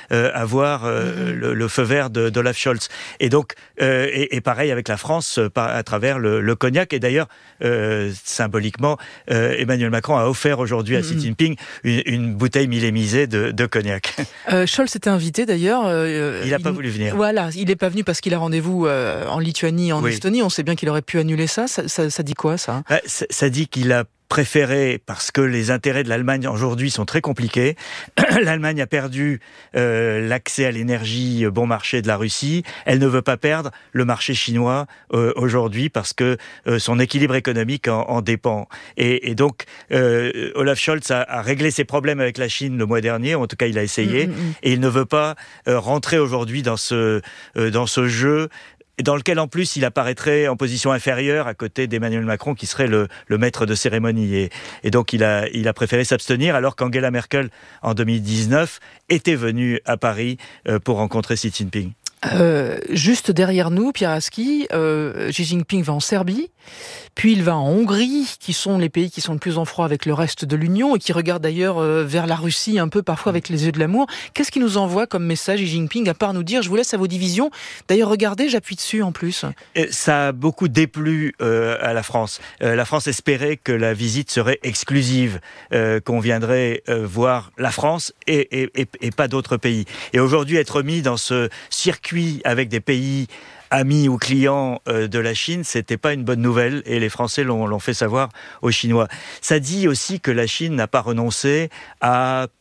[SPEAKER 22] avoir le feu vert d'Olaf Scholz. Et donc, et pareil avec la France à travers le cognac. Et d'ailleurs, symboliquement, Emmanuel Macron a offert aujourd'hui à Xi Jinping une bouteille millémisée de cognac.
[SPEAKER 7] Scholz était invité d'ailleurs.
[SPEAKER 22] Il n'a pas voulu venir.
[SPEAKER 7] Voilà, il n'est pas venu parce qu'il a rendez-vous en Lituanie, en Estonie. On sait bien qu'il aurait pu annuler ça. Ça dit quoi, ça ?
[SPEAKER 22] Ça dit qu'il a préféré, parce que les intérêts de l'Allemagne aujourd'hui sont très compliqués. L'Allemagne a perdu l'accès à l'énergie bon marché de la Russie. Elle ne veut pas perdre le marché chinois aujourd'hui parce que son équilibre économique en dépend. Et donc, Olaf Scholz a réglé ses problèmes avec la Chine le mois dernier, en tout cas il a essayé, et il ne veut pas rentrer aujourd'hui dans ce jeu dans lequel en plus il apparaîtrait en position inférieure à côté d'Emmanuel Macron qui serait le maître de cérémonie. Et donc il a préféré s'abstenir alors qu'Angela Merkel en 2019 était venue à Paris pour rencontrer Xi Jinping.
[SPEAKER 7] Juste derrière nous, Pierre Aski, Xi Jinping va en Serbie, puis il va en Hongrie, qui sont les pays qui sont le plus en froid avec le reste de l'Union et qui regardent d'ailleurs vers la Russie un peu parfois avec les yeux de l'amour. Qu'est-ce qu'il nous envoie comme message, Xi Jinping, à part nous dire « je vous laisse à vos divisions ». D'ailleurs, regardez, j'appuie dessus en plus.
[SPEAKER 22] Ça a beaucoup déplu à la France. La France espérait que la visite serait exclusive, qu'on viendrait voir la France et pas d'autres pays. Et aujourd'hui, être mis dans ce circuit avec des pays amis ou clients de la Chine, c'était pas une bonne nouvelle et les Français l'ont fait savoir aux Chinois. Ça dit aussi que la Chine n'a pas renoncé à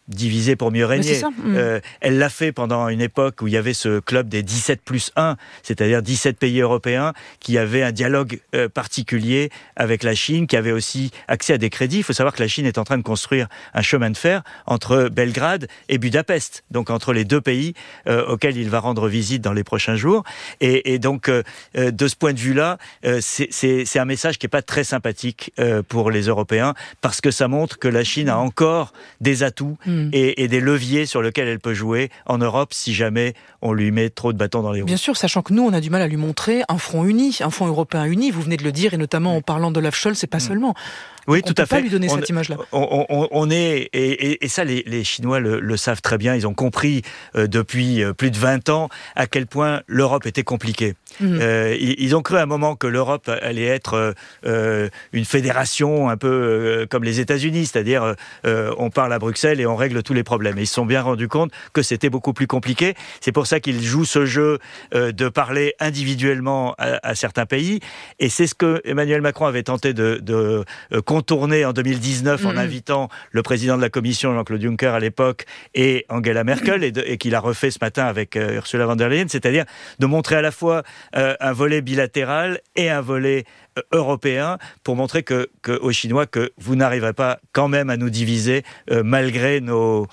[SPEAKER 22] diviser pour mieux régner. Elle l'a fait pendant une époque où il y avait ce club des 17+1, c'est-à-dire 17 pays européens qui avaient un dialogue particulier avec la Chine, qui avaient aussi accès à des crédits. Il faut savoir que la Chine est en train de construire un chemin de fer entre Belgrade et Budapest, donc entre les deux pays auxquels il va rendre visite dans les prochains jours. Et donc, de ce point de vue-là, c'est un message qui n'est pas très sympathique pour les Européens, parce que ça montre que la Chine a encore des atouts et des leviers sur lesquels elle peut jouer en Europe si jamais on lui met trop de bâtons dans les roues.
[SPEAKER 7] Bien sûr, sachant que nous, on a du mal à lui montrer un front uni, un front européen uni, vous venez de le dire, et notamment en parlant d'Olaf Scholz, c'est pas seulement.
[SPEAKER 22] Oui, tout à fait.
[SPEAKER 7] On ne peut pas lui donner cette image-là.
[SPEAKER 22] On est, et ça, les Chinois le savent très bien, ils ont compris depuis plus de 20 ans à quel point l'Europe était compliquée. Ils ont cru à un moment que l'Europe allait être une fédération un peu comme les États-Unis, c'est-à-dire on parle à Bruxelles et on règle tous les problèmes. Et ils se sont bien rendus compte que c'était beaucoup plus compliqué. C'est pour ça qu'ils jouent ce jeu de parler individuellement à certains pays. Et c'est ce que Emmanuel Macron avait tenté de contourné en 2019 en invitant le président de la Commission, Jean-Claude Juncker à l'époque, et Angela Merkel, et qu'il a refait ce matin avec Ursula von der Leyen, c'est-à-dire de montrer à la fois un volet bilatéral et un volet européen pour montrer aux Chinois que vous n'arriverez pas quand même à nous diviser malgré nos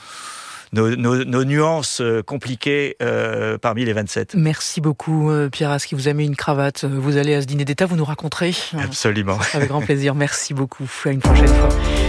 [SPEAKER 22] nuances compliquées parmi les 27.
[SPEAKER 7] Merci beaucoup Pierre Aski, vous avez mis une cravate, vous allez à ce dîner d'État, vous nous raconterez.
[SPEAKER 22] Absolument.
[SPEAKER 7] Avec grand plaisir, merci beaucoup, à une prochaine fois.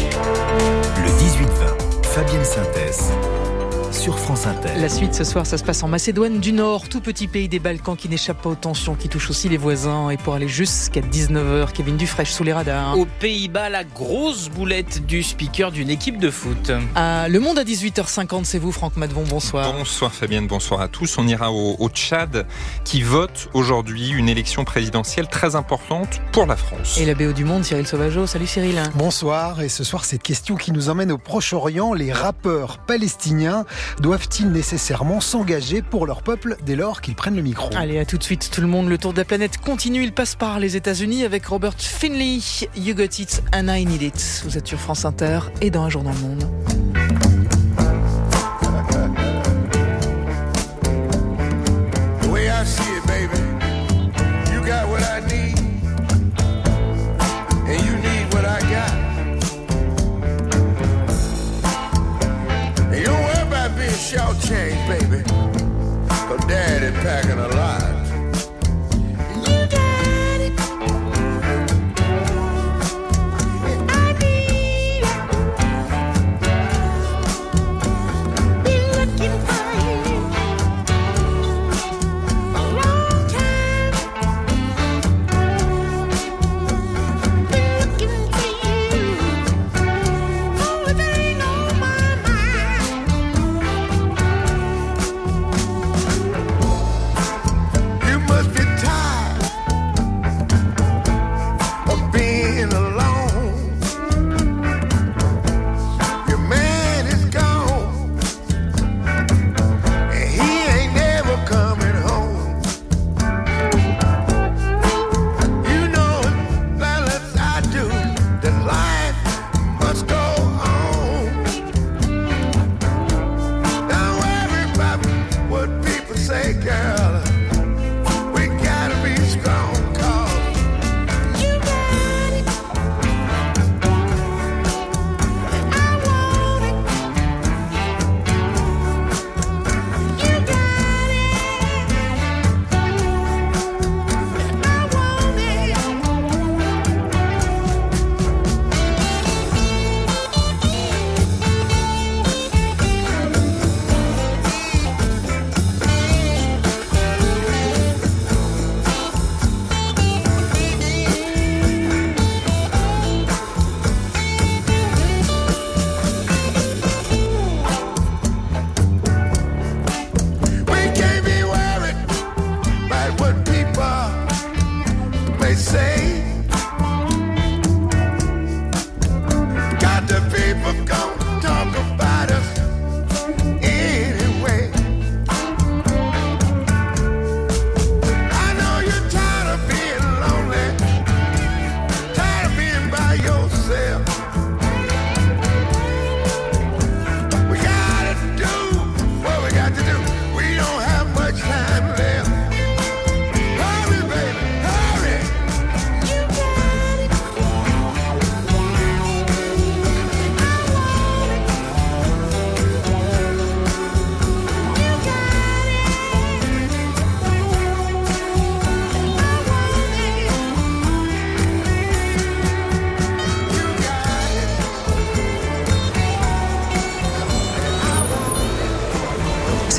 [SPEAKER 3] Le 18-20, Fabienne Synthèse. Sur France Inter.
[SPEAKER 7] La suite ce soir, ça se passe en Macédoine du Nord, tout petit pays des Balkans qui n'échappe pas aux tensions, qui touche aussi les voisins. Et pour aller jusqu'à 19h, Kevin Dufresne sous les radars.
[SPEAKER 8] Aux Pays-Bas, la grosse boulette du speaker d'une équipe de foot.
[SPEAKER 7] Le Monde à 18h50, c'est vous Franck Madvon, bonsoir.
[SPEAKER 1] Bonsoir Fabienne, bonsoir à tous. On ira au Tchad qui vote aujourd'hui une élection présidentielle très importante pour la France.
[SPEAKER 7] Et la BO du Monde, Cyril Sauvageau. Salut Cyril.
[SPEAKER 2] Bonsoir, et ce soir cette question qui nous emmène au Proche-Orient. Les rappeurs palestiniens doivent-ils nécessairement s'engager pour leur peuple dès lors qu'ils prennent le micro?
[SPEAKER 7] Allez, à tout de suite, tout le monde, le tour de la planète continue, il passe par les États-Unis avec Robert Finley, You Got It and I Need It. Vous êtes sur France Inter et dans Un jour dans le monde.
[SPEAKER 4] The way I see it, baby, you got what I need, and you need what I got. And you don't worry about being shortchanged, baby, 'cause Daddy packing a lot. You got it, and I need it. Been looking for you a long time. Been looking for you. Only thing on my mind.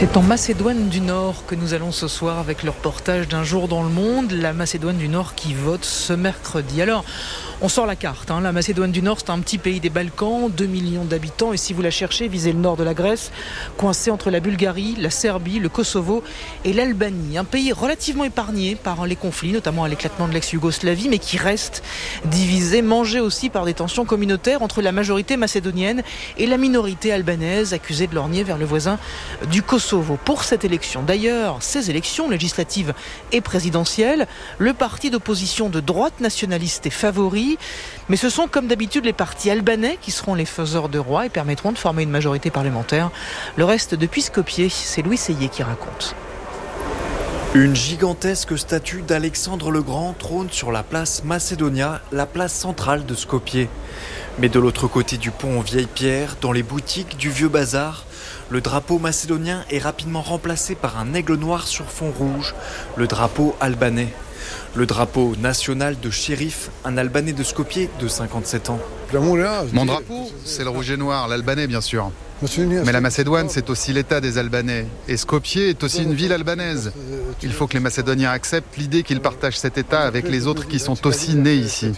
[SPEAKER 7] C'est en Macédoine du Nord que nous allons ce soir avec le reportage d'un jour dans le monde. La Macédoine du Nord qui vote ce mercredi. Alors, on sort la carte. La Macédoine du Nord, c'est un petit pays des Balkans, 2 millions d'habitants. Et si vous la cherchez, visez le nord de la Grèce, coincé entre la Bulgarie, la Serbie, le Kosovo et l'Albanie. Un pays relativement épargné par les conflits, notamment à l'éclatement de l'ex-Yougoslavie, mais qui reste divisé, mangé aussi par des tensions communautaires entre la majorité macédonienne et la minorité albanaise, accusée de lorgner vers le voisin du Kosovo. Pour cette élection, d'ailleurs, ces élections législatives et présidentielles, le parti d'opposition de droite nationaliste est favori. Mais ce sont comme d'habitude les partis albanais qui seront les faiseurs de roi et permettront de former une majorité parlementaire. Le reste depuis Skopje, c'est Louis Seyé qui raconte.
[SPEAKER 5] Une gigantesque statue d'Alexandre le Grand trône sur la place Macédonia, la place centrale de Skopje. Mais de l'autre côté du pont en vieille pierre, dans les boutiques du vieux bazar, le drapeau macédonien est rapidement remplacé par un aigle noir sur fond rouge, le drapeau albanais. Le drapeau national de Shérif, un Albanais de Skopje de 57 ans.
[SPEAKER 6] Mon drapeau, c'est le rouge et noir, l'Albanais bien sûr. Mais la Macédoine, c'est aussi l'État des Albanais. Et Skopje est aussi une ville albanaise. Il faut que les Macédoniens acceptent l'idée qu'ils partagent cet État avec les autres qui sont aussi nés ici.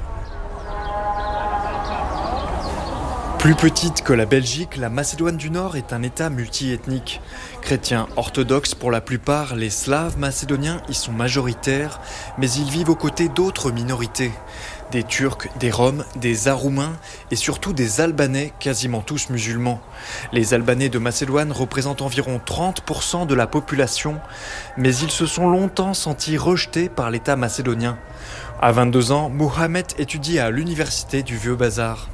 [SPEAKER 5] Plus petite que la Belgique, la Macédoine du Nord est un État multiethnique. Chrétiens orthodoxes pour la plupart, les Slaves macédoniens y sont majoritaires, mais ils vivent aux côtés d'autres minorités. Des Turcs, des Roms, des Aroumains et surtout des Albanais, quasiment tous musulmans. Les Albanais de Macédoine représentent environ 30% de la population, mais ils se sont longtemps sentis rejetés par l'État macédonien. À 22 ans, Mohamed étudie à l'université du Vieux Bazar.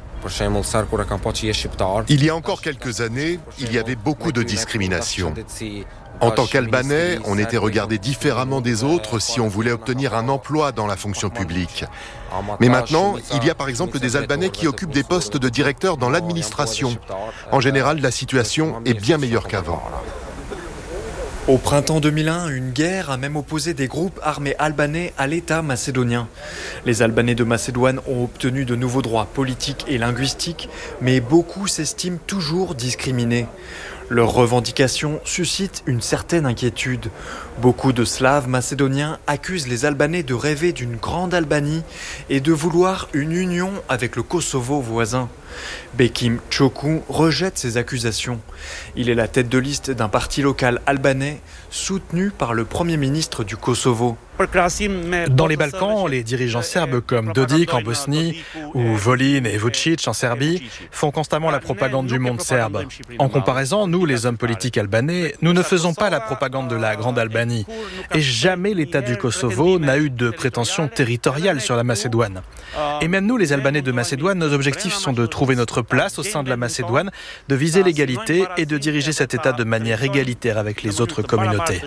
[SPEAKER 9] Il y a encore quelques années, il y avait beaucoup de discrimination. En tant qu'Albanais, on était regardé différemment des autres si on voulait obtenir un emploi dans la fonction publique. Mais maintenant, il y a par exemple des Albanais qui occupent des postes de directeur dans l'administration. En général, la situation est bien meilleure qu'avant.
[SPEAKER 5] Au printemps 2001, une guerre a même opposé des groupes armés albanais à l'État macédonien. Les Albanais de Macédoine ont obtenu de nouveaux droits politiques et linguistiques, mais beaucoup s'estiment toujours discriminés. Leurs revendications suscitent une certaine inquiétude. Beaucoup de Slaves macédoniens accusent les Albanais de rêver d'une grande Albanie et de vouloir une union avec le Kosovo voisin. Bekim Çoku rejette ces accusations. Il est la tête de liste d'un parti local albanais soutenu par le Premier ministre du Kosovo.
[SPEAKER 10] Dans les Balkans, les dirigeants serbes comme Dodik en Bosnie ou Volin et Vučić en Serbie font constamment la propagande du monde serbe. En comparaison, nous, les hommes politiques albanais, nous ne faisons pas la propagande de la Grande Albanie. Et jamais l'État du Kosovo n'a eu de prétention territoriale sur la Macédoine. Et même nous, les Albanais de Macédoine, nos objectifs sont de trouver notre place au sein de la Macédoine, de viser l'égalité et de diriger cet État de manière égalitaire avec les autres communautés.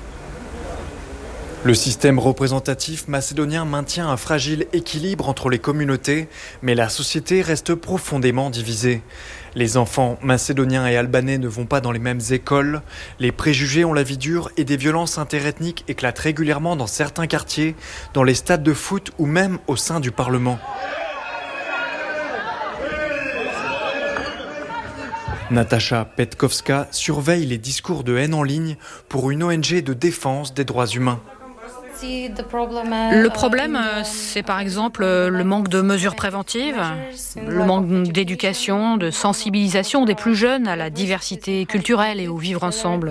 [SPEAKER 5] Le système représentatif macédonien maintient un fragile équilibre entre les communautés, mais la société reste profondément divisée. Les enfants macédoniens et albanais ne vont pas dans les mêmes écoles, les préjugés ont la vie dure et des violences interethniques éclatent régulièrement dans certains quartiers, dans les stades de foot ou même au sein du Parlement. Natasha Petkovska surveille les discours de haine en ligne pour une ONG de défense des droits humains.
[SPEAKER 11] Le problème, c'est par exemple le manque de mesures préventives, le manque d'éducation, de sensibilisation des plus jeunes à la diversité culturelle et au vivre ensemble.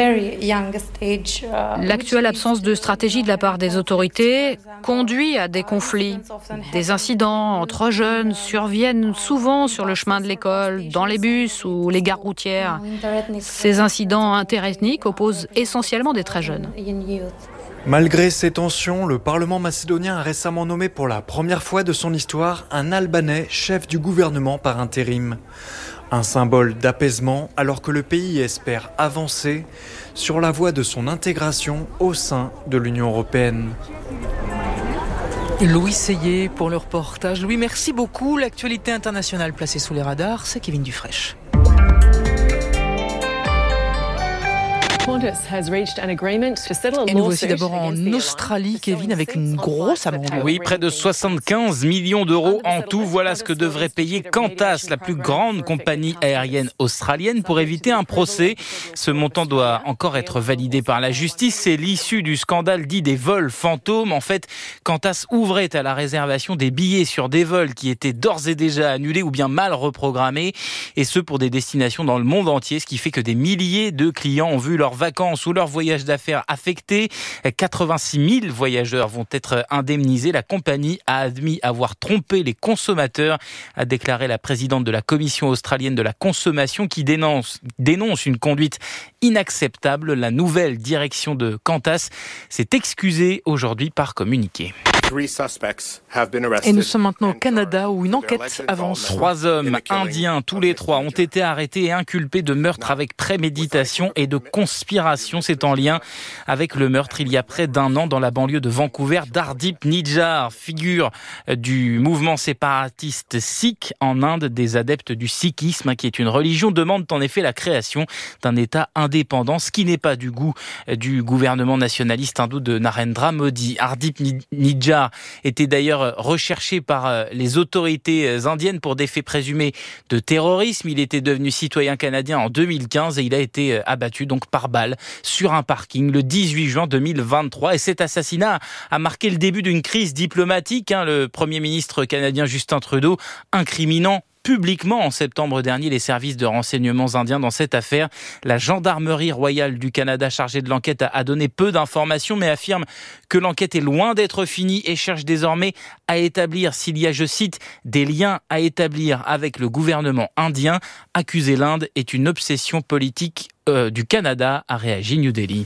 [SPEAKER 11] L'actuelle absence de stratégie de la part des autorités conduit à des conflits. Des incidents entre jeunes surviennent souvent sur le chemin de l'école, dans les bus ou les gares routières. Ces incidents interethniques opposent essentiellement des très jeunes.
[SPEAKER 5] Malgré ces tensions, le Parlement macédonien a récemment nommé pour la première fois de son histoire un Albanais chef du gouvernement par intérim. Un symbole d'apaisement alors que le pays espère avancer sur la voie de son intégration au sein de l'Union européenne.
[SPEAKER 7] Louis Seyé pour le reportage. Louis, merci beaucoup. L'actualité internationale placée sous les radars, c'est Kevin Dufresne. Et nous voici d'abord en Australie, Kevin, avec une grosse amende.
[SPEAKER 8] Oui, près de 75 millions d'euros en tout. Voilà ce que devrait payer Qantas, la plus grande compagnie aérienne australienne, pour éviter un procès. Ce montant doit encore être validé par la justice. C'est l'issue du scandale dit des vols fantômes. En fait, Qantas ouvrait à la réservation des billets sur des vols qui étaient d'ores et déjà annulés ou bien mal reprogrammés, et ce pour des destinations dans le monde entier, ce qui fait que des milliers de clients ont vu leurs vacances ou leurs voyages d'affaires affectés. 86 000 voyageurs vont être indemnisés. La compagnie a admis avoir trompé les consommateurs, a déclaré la présidente de la Commission australienne de la consommation, qui dénonce une conduite inacceptable. La nouvelle direction de Qantas s'est excusée aujourd'hui par communiqué.
[SPEAKER 7] Et nous sommes maintenant au Canada où une enquête avance.
[SPEAKER 8] 3 hommes indiens, tous les 3, ont été arrêtés et inculpés de meurtre avec préméditation et de conspiration. C'est en lien avec le meurtre il y a près d'1 an dans la banlieue de Vancouver d'Hardeep Nijjar, figure du mouvement séparatiste sikh en Inde. Des adeptes du sikhisme, qui est une religion, demandent en effet la création d'un État indépendant, ce qui n'est pas du goût du gouvernement nationaliste hindou de Narendra Modi. Hardeep Nijjar était d'ailleurs recherché par les autorités indiennes pour des faits présumés de terrorisme. Il était devenu citoyen canadien en 2015 et il a été abattu donc par balle sur un parking le 18 juin 2023. Et cet assassinat a marqué le début d'une crise diplomatique. Le Premier ministre canadien Justin Trudeau incriminant publiquement en septembre dernier les services de renseignements indiens dans cette affaire. La gendarmerie royale du Canada chargée de l'enquête a donné peu d'informations, mais affirme que l'enquête est loin d'être finie et cherche désormais à établir s'il y a, je cite, des liens à établir avec le gouvernement indien. Accuser l'Inde est une obsession politique du Canada, a réagi New Delhi.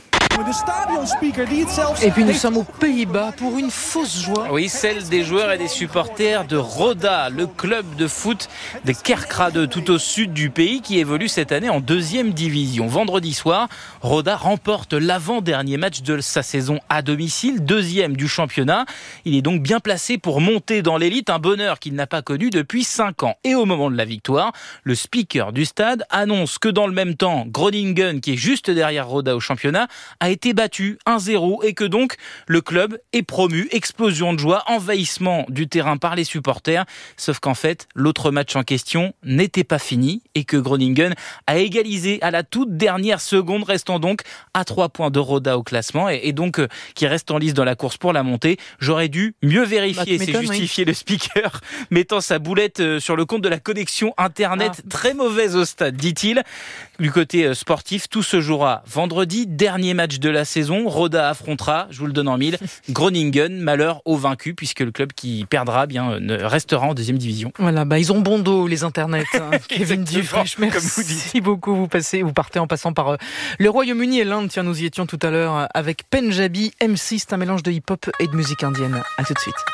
[SPEAKER 7] Et puis nous sommes aux Pays-Bas pour une fausse joie.
[SPEAKER 8] Oui, celle des joueurs et des supporters de Roda, le club de foot de Kerkrade, tout au sud du pays, qui évolue cette année en 2e division. Vendredi soir, Roda remporte l'avant-dernier match de sa saison à domicile, 2e du championnat. Il est donc bien placé pour monter dans l'élite, un bonheur qu'il n'a pas connu depuis 5 ans. Et au moment de la victoire, le speaker du stade annonce que dans le même temps, Groningen, qui est juste derrière Roda au championnat, a été battu 1-0 et que donc le club est promu. Explosion de joie, envahissement du terrain par les supporters. Sauf qu'en fait, l'autre match en question n'était pas fini et que Groningen a égalisé à la toute dernière seconde, restant donc à 3 points de Roda au classement et donc qui reste en lice dans la course pour la montée. J'aurais dû mieux vérifier, c'est justifié, oui. Le speaker mettant sa boulette sur le compte de la connexion internet très mauvaise au stade, dit-il. Du côté sportif, tout se jouera vendredi, dernier match de la saison. Roda affrontera, je vous le donne en mille, Groningen, malheur au vaincu, puisque le club qui perdra restera en 2e division.
[SPEAKER 7] Voilà, ils ont bon dos les internets. Kevin Dufresne, merci beaucoup. Vous partez en passant par le Royaume-Uni et l'Inde. Tiens, nous y étions tout à l'heure avec Punjabi MC. C'est un mélange de hip-hop et de musique indienne. À tout de suite.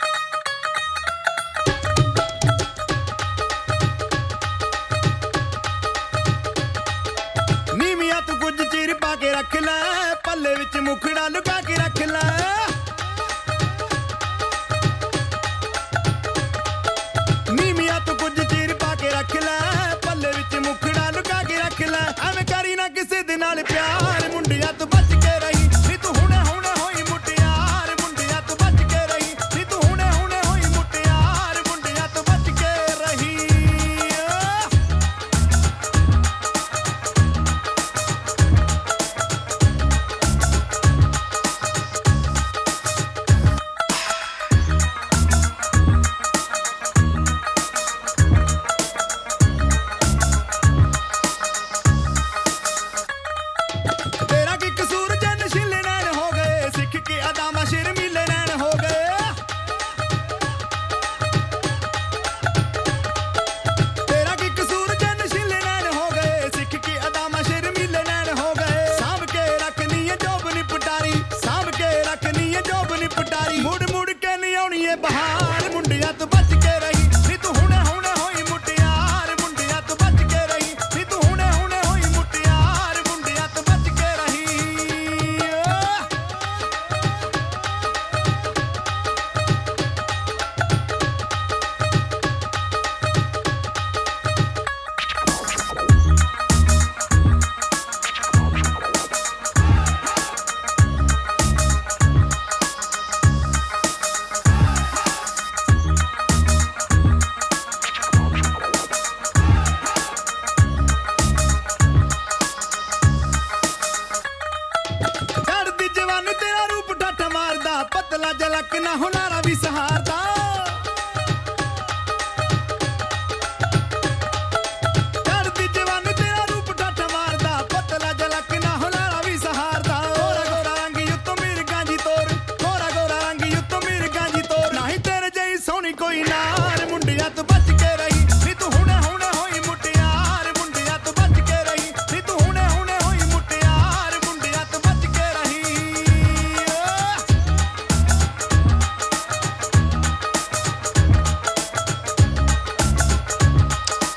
[SPEAKER 12] ਰੱਖ ਲੈ ਪੱਲੇ ਵਿੱਚ ਮੁਖੜਾ ਲੁਕਾ ਕੇ ਰੱਖ ਲੈ ਨੀਮੀਆਂ ਤੋਂ ਕੁਝ ਚੀਰ ਪਾ ਕੇ ਰੱਖ ਲੈ ਪੱਲੇ ਵਿੱਚ ਮੁਖੜਾ ਲੁਕਾ ਕੇ ਰੱਖ ਲੈ ਐਵੇਂ ਕਰੀ ਨਾ ਕਿਸੇ ਦੇ ਨਾਲ ਪਿਆਰ ਮੁੰਡਿਆਂ ਤੋਂ ਬਚ ਕੇ ਰਹੀ ਨੀ ਤੂੰ ਹੁਣੇ ਹੋਈ ਮੁਟਿਆਰ ਮੁੰਡਿਆਂ ਤੋਂ ਬਚ ਕੇ ਰਹੀ ਨੀ ਤੂੰ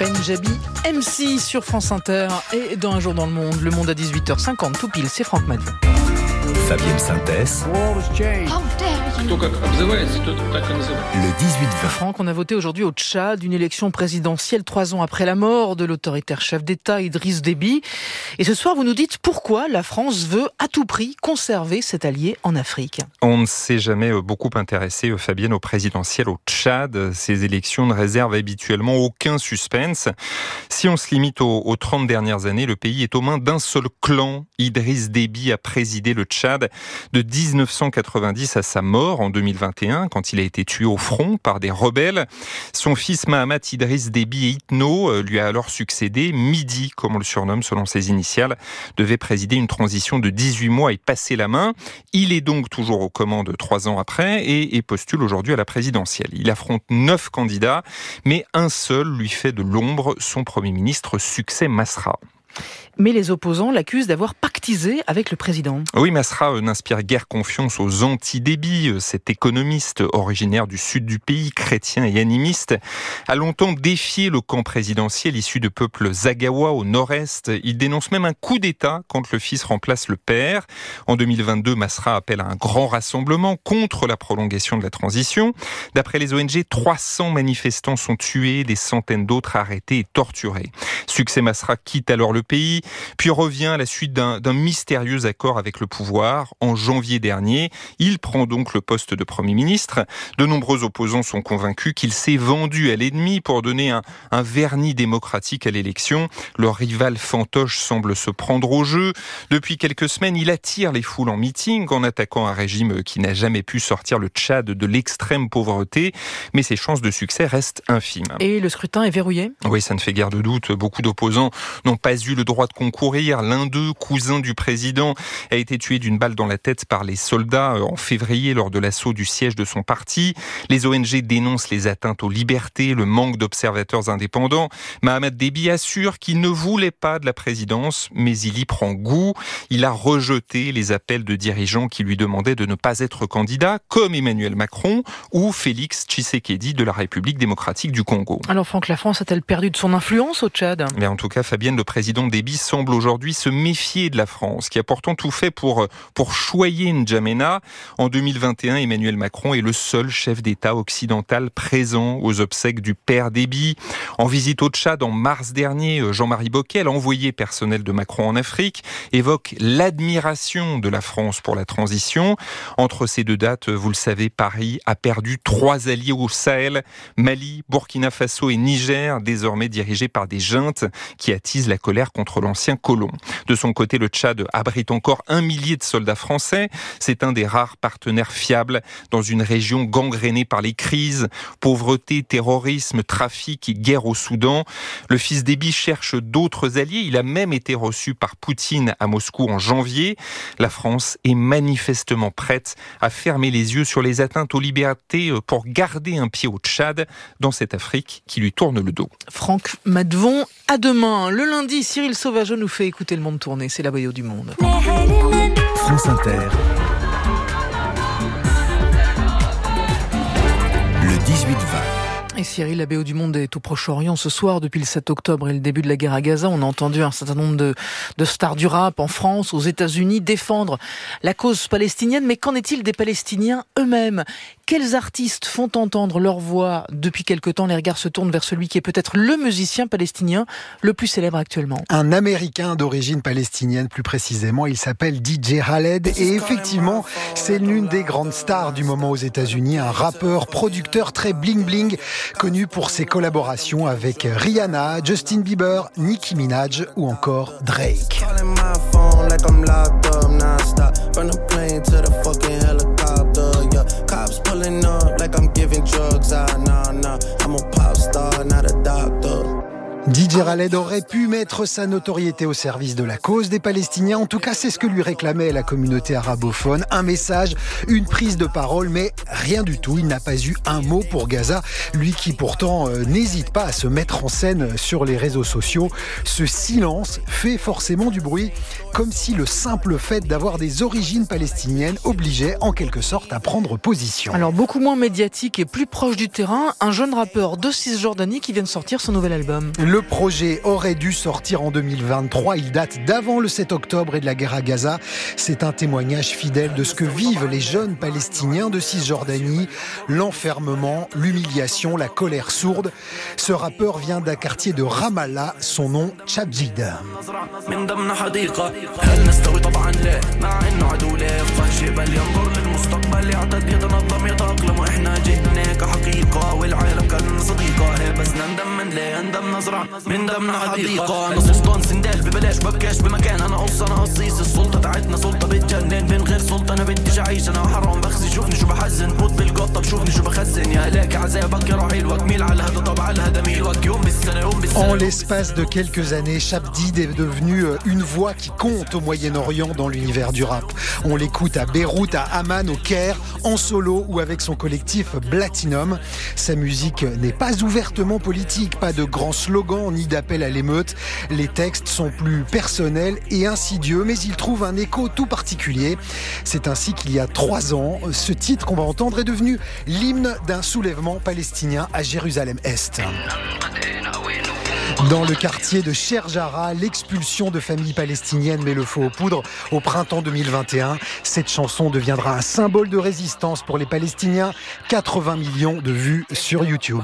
[SPEAKER 7] Pendjabi MC sur France Inter et dans Un jour dans le monde à 18h50, tout pile, c'est Franck Madvon.
[SPEAKER 3] Fabienne Synthèse. Le 18-20.
[SPEAKER 7] Franck, on a voté aujourd'hui au Tchad, une élection présidentielle 3 ans après la mort de l'autoritaire chef d'État Idriss Déby. Et ce soir, vous nous dites pourquoi la France veut à tout prix conserver cet allié en Afrique.
[SPEAKER 1] On ne s'est jamais beaucoup intéressé, Fabienne, au présidentiel au Tchad. Ces élections ne réservent habituellement aucun suspense. Si on se limite aux 30 dernières années, le pays est aux mains d'un seul clan. Idriss Déby a présidé le Tchad de 1990 à sa mort en 2021, quand il a été tué au front par des rebelles. Son fils Mahamat Idriss Déby Itno lui a alors succédé. Midi, comme on le surnomme selon ses initiales, devait présider une transition de 18 mois et passer la main. Il est donc toujours aux commandes 3 ans après et postule aujourd'hui à la présidentielle. Il affronte 9 candidats, mais un seul lui fait de l'ombre, son Premier ministre Succès Masra.
[SPEAKER 7] Mais les opposants l'accusent d'avoir pactisé avec le président.
[SPEAKER 1] Oui, Masra n'inspire guère confiance aux anti-Déby. Cet économiste originaire du sud du pays, chrétien et animiste, a longtemps défié le camp présidentiel issu de peuples Zaghawa au nord-est. Il dénonce même un coup d'État quand le fils remplace le père. En 2022, Masra appelle à un grand rassemblement contre la prolongation de la transition. D'après les ONG, 300 manifestants sont tués, des centaines d'autres arrêtés et torturés. Succès Masra quitte alors le pays, puis revient à la suite d'un mystérieux accord avec le pouvoir. En janvier dernier, il prend donc le poste de Premier ministre. De nombreux opposants sont convaincus qu'il s'est vendu à l'ennemi pour donner un vernis démocratique à l'élection. Leur rival fantoche semble se prendre au jeu. Depuis quelques semaines, il attire les foules en meeting en attaquant un régime qui n'a jamais pu sortir le Tchad de l'extrême pauvreté. Mais ses chances de succès restent infimes.
[SPEAKER 7] Et le scrutin est verrouillé ?
[SPEAKER 1] Oui, ça ne fait guère de doute. Beaucoup d'opposants n'ont pas eu le droit de concourir. L'un d'eux, cousin du président, a été tué d'une balle dans la tête par les soldats en février lors de l'assaut du siège de son parti. Les ONG dénoncent les atteintes aux libertés, le manque d'observateurs indépendants. Mahamat Déby assure qu'il ne voulait pas de la présidence, mais il y prend goût. Il a rejeté les appels de dirigeants qui lui demandaient de ne pas être candidat, comme Emmanuel Macron ou Félix Tshisekedi de la République démocratique du Congo.
[SPEAKER 7] Alors Franck, la France a-t-elle perdu de son influence au Tchad ?
[SPEAKER 1] Mais en tout cas, Fabienne, le président Déby semble aujourd'hui se méfier de la France, qui a pourtant tout fait pour choyer N'Djamena. En 2021, Emmanuel Macron est le seul chef d'État occidental présent aux obsèques du père Déby. En visite au Tchad en mars dernier, Jean-Marie Bockel, envoyé personnel de Macron en Afrique, évoque l'admiration de la France pour la transition. Entre ces deux dates, vous le savez, Paris a perdu 3 alliés au Sahel, Mali, Burkina Faso et Niger, désormais dirigés par des juntes qui attisent la colère contre l'ancien colon. De son côté, le Tchad abrite encore 1 millier de soldats français. C'est un des rares partenaires fiables dans une région gangrénée par les crises, pauvreté, terrorisme, trafic et guerre au Soudan. Le fils Déby cherche d'autres alliés. Il a même été reçu par Poutine à Moscou en janvier. La France est manifestement prête à fermer les yeux sur les atteintes aux libertés pour garder un pied au Tchad dans cette Afrique qui lui tourne le dos.
[SPEAKER 7] Franck Madvon, à demain. Le lundi, Cyril Sauvageau nous fait écouter le monde tourner. C'est la Boyau du monde.
[SPEAKER 3] France Inter. Le 18-20.
[SPEAKER 7] Et Cyril, la BO du Monde est au Proche-Orient ce soir. Depuis le 7 octobre et le début de la guerre à Gaza, on a entendu un certain nombre de stars du rap en France, aux États-Unis, défendre la cause palestinienne. Mais qu'en est-il des Palestiniens eux-mêmes ? Quels artistes font entendre leur voix depuis quelque temps ? Les regards se tournent vers celui qui est peut-être le musicien palestinien le plus célèbre actuellement.
[SPEAKER 2] Un Américain d'origine palestinienne, plus précisément. Il s'appelle DJ Khaled. Et effectivement, c'est l'une des grandes stars du moment aux États-Unis. Un rappeur, producteur très bling-bling, connu pour ses collaborations avec Rihanna, Justin Bieber, Nicki Minaj ou encore Drake. DJ Khaled aurait pu mettre sa notoriété au service de la cause des Palestiniens. En tout cas, c'est ce que lui réclamait la communauté arabophone. Un message, une prise de parole, mais rien du tout. Il n'a pas eu un mot pour Gaza. Lui qui pourtant n'hésite pas à se mettre en scène sur les réseaux sociaux. Ce silence fait forcément du bruit, comme si le simple fait d'avoir des origines palestiniennes obligeait en quelque sorte à prendre position.
[SPEAKER 7] Alors beaucoup moins médiatique et plus proche du terrain, un jeune rappeur de Cisjordanie qui vient de sortir son nouvel album.
[SPEAKER 2] Le projet aurait dû sortir en 2023. Il date d'avant le 7 octobre et de la guerre à Gaza. C'est un témoignage fidèle de ce que vivent les jeunes Palestiniens de Cisjordanie. L'enfermement, l'humiliation, la colère sourde. Ce rappeur vient d'un quartier de Ramallah. Son nom, Chabjid. En l'espace de quelques années, Chabjid est devenu une voix qui compte au Moyen-Orient dans l'univers du rap. On l'écoute à Beyrouth, à Amman, au Caire, en solo ou avec son collectif Platinum. Sa musique n'est pas ouvertement politique, pas de grands slogans ni d'appel à l'émeute. Les textes sont plus personnels et insidieux, mais ils trouvent un écho tout particulier. C'est ainsi qu'il y a 3 ans, ce titre qu'on va entendre est devenu l'hymne d'un soulèvement palestinien à Jérusalem-Est. Dans le quartier de Sherjara, l'expulsion de familles palestiniennes met le feu aux poudres au printemps 2021. Cette chanson deviendra un symbole de résistance pour les Palestiniens. 80 millions de vues sur YouTube.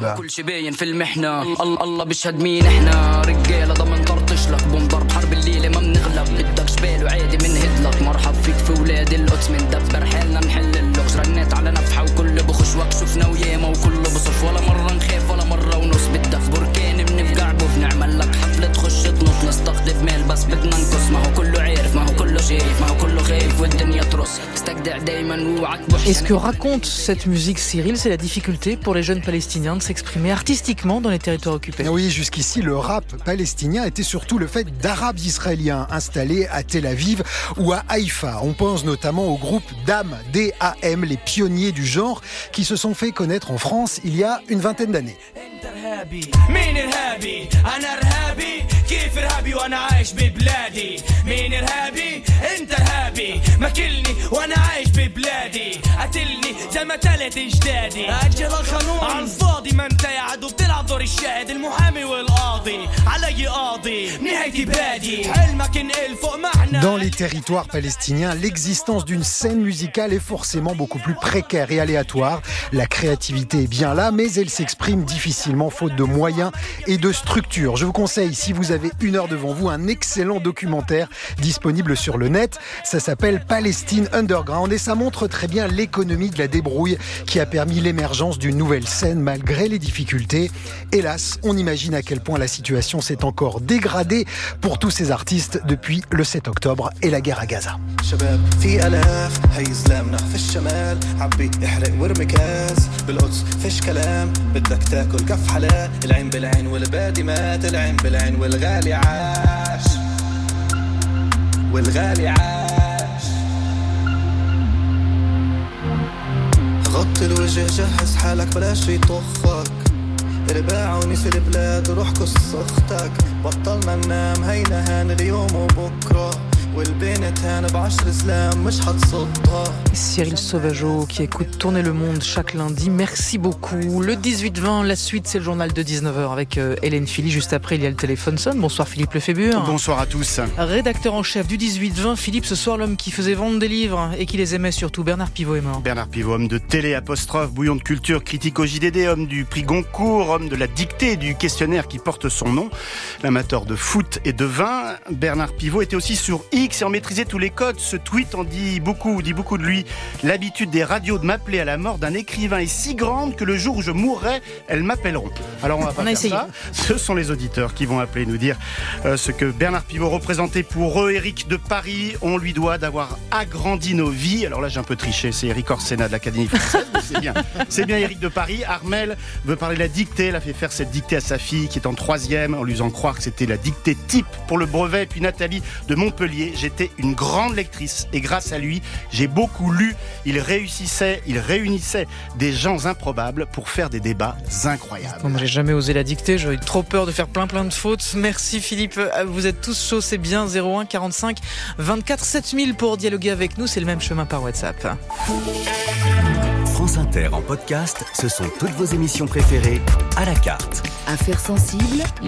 [SPEAKER 7] Et ce que raconte cette musique, Cyril, c'est la difficulté pour les jeunes Palestiniens de s'exprimer artistiquement dans les territoires occupés.
[SPEAKER 2] Oui, jusqu'ici, le rap palestinien était surtout le fait d'Arabes israéliens installés à Tel Aviv ou à Haïfa. On pense notamment au groupe DAM, D-A-M, les pionniers du genre, qui se sont fait connaître en France il y a une vingtaine d'années. Dans les territoires palestiniens, l'existence d'une scène musicale est forcément beaucoup plus précaire et aléatoire. La créativité est bien là, mais elle s'exprime difficilement faute de moyens et de structure. Je vous conseille, si vous avez 1 heure devant vous, un excellent documentaire disponible sur le net. Ça s'appelle Palestine Underground et ça montre très bien l'économie de la débrouille qui a permis l'émergence d'une nouvelle scène malgré les difficultés. Hélas, on imagine à quel point la situation s'est encore dégradée pour tous ces artistes depuis le 7 octobre et la guerre à Gaza.
[SPEAKER 12] والغالي عاش غطي الوجه جهز حالك بلاش يطخك رباع ونسي البلاد وروح كس اختك بطلنا ننام هينا هان اليوم وبكره
[SPEAKER 7] Cyril Sauvageau qui écoute Tourner le monde chaque lundi, merci beaucoup. Le 18-20, la suite c'est le journal de 19h avec Hélène Philly. Juste après il y a le téléphone sonne. Bonsoir Philippe Lefébure.
[SPEAKER 13] Bonsoir à tous.
[SPEAKER 7] Rédacteur en chef du 18-20, Philippe, ce soir l'homme qui faisait vendre des livres et qui les aimait surtout, Bernard Pivot est mort.
[SPEAKER 13] Bernard Pivot, homme de télé, apostrophe, bouillon de culture, critique au JDD, homme du prix Goncourt, homme de la dictée du questionnaire qui porte son nom, l'amateur de foot et de vin. Bernard Pivot était aussi sur X et en maîtrisait tous les codes. Ce tweet en dit beaucoup de lui. L'habitude des radios de m'appeler à la mort d'un écrivain est si grande que le jour où je mourrai, elles m'appelleront. Alors on va pas faire ça. Ce sont les auditeurs qui vont appeler nous dire ce que Bernard Pivot représentait pour eux. Éric de Paris, on lui doit d'avoir agrandi nos vies. Alors là j'ai un peu triché, c'est Éric Orsena de l'Académie française, mais c'est bien Éric de Paris. Armel veut parler de la dictée, elle a fait faire cette dictée à sa fille qui est en 3e en lui faisant croire que c'était la dictée type pour le brevet. Et puis Nathalie de Montpellier, j'étais une grande lectrice et grâce à lui, j'ai beaucoup lu. Il réunissait des gens improbables pour faire des débats incroyables.
[SPEAKER 7] Moi, j'ai jamais osé la dicter, j'avais trop peur de faire plein de fautes. Merci Philippe, vous êtes tous chauds, c'est bien. 01 45 24 7000 pour dialoguer avec nous, c'est le même chemin par WhatsApp.
[SPEAKER 3] France Inter en podcast, ce sont toutes vos émissions préférées à la carte.
[SPEAKER 14] Affaires sensibles,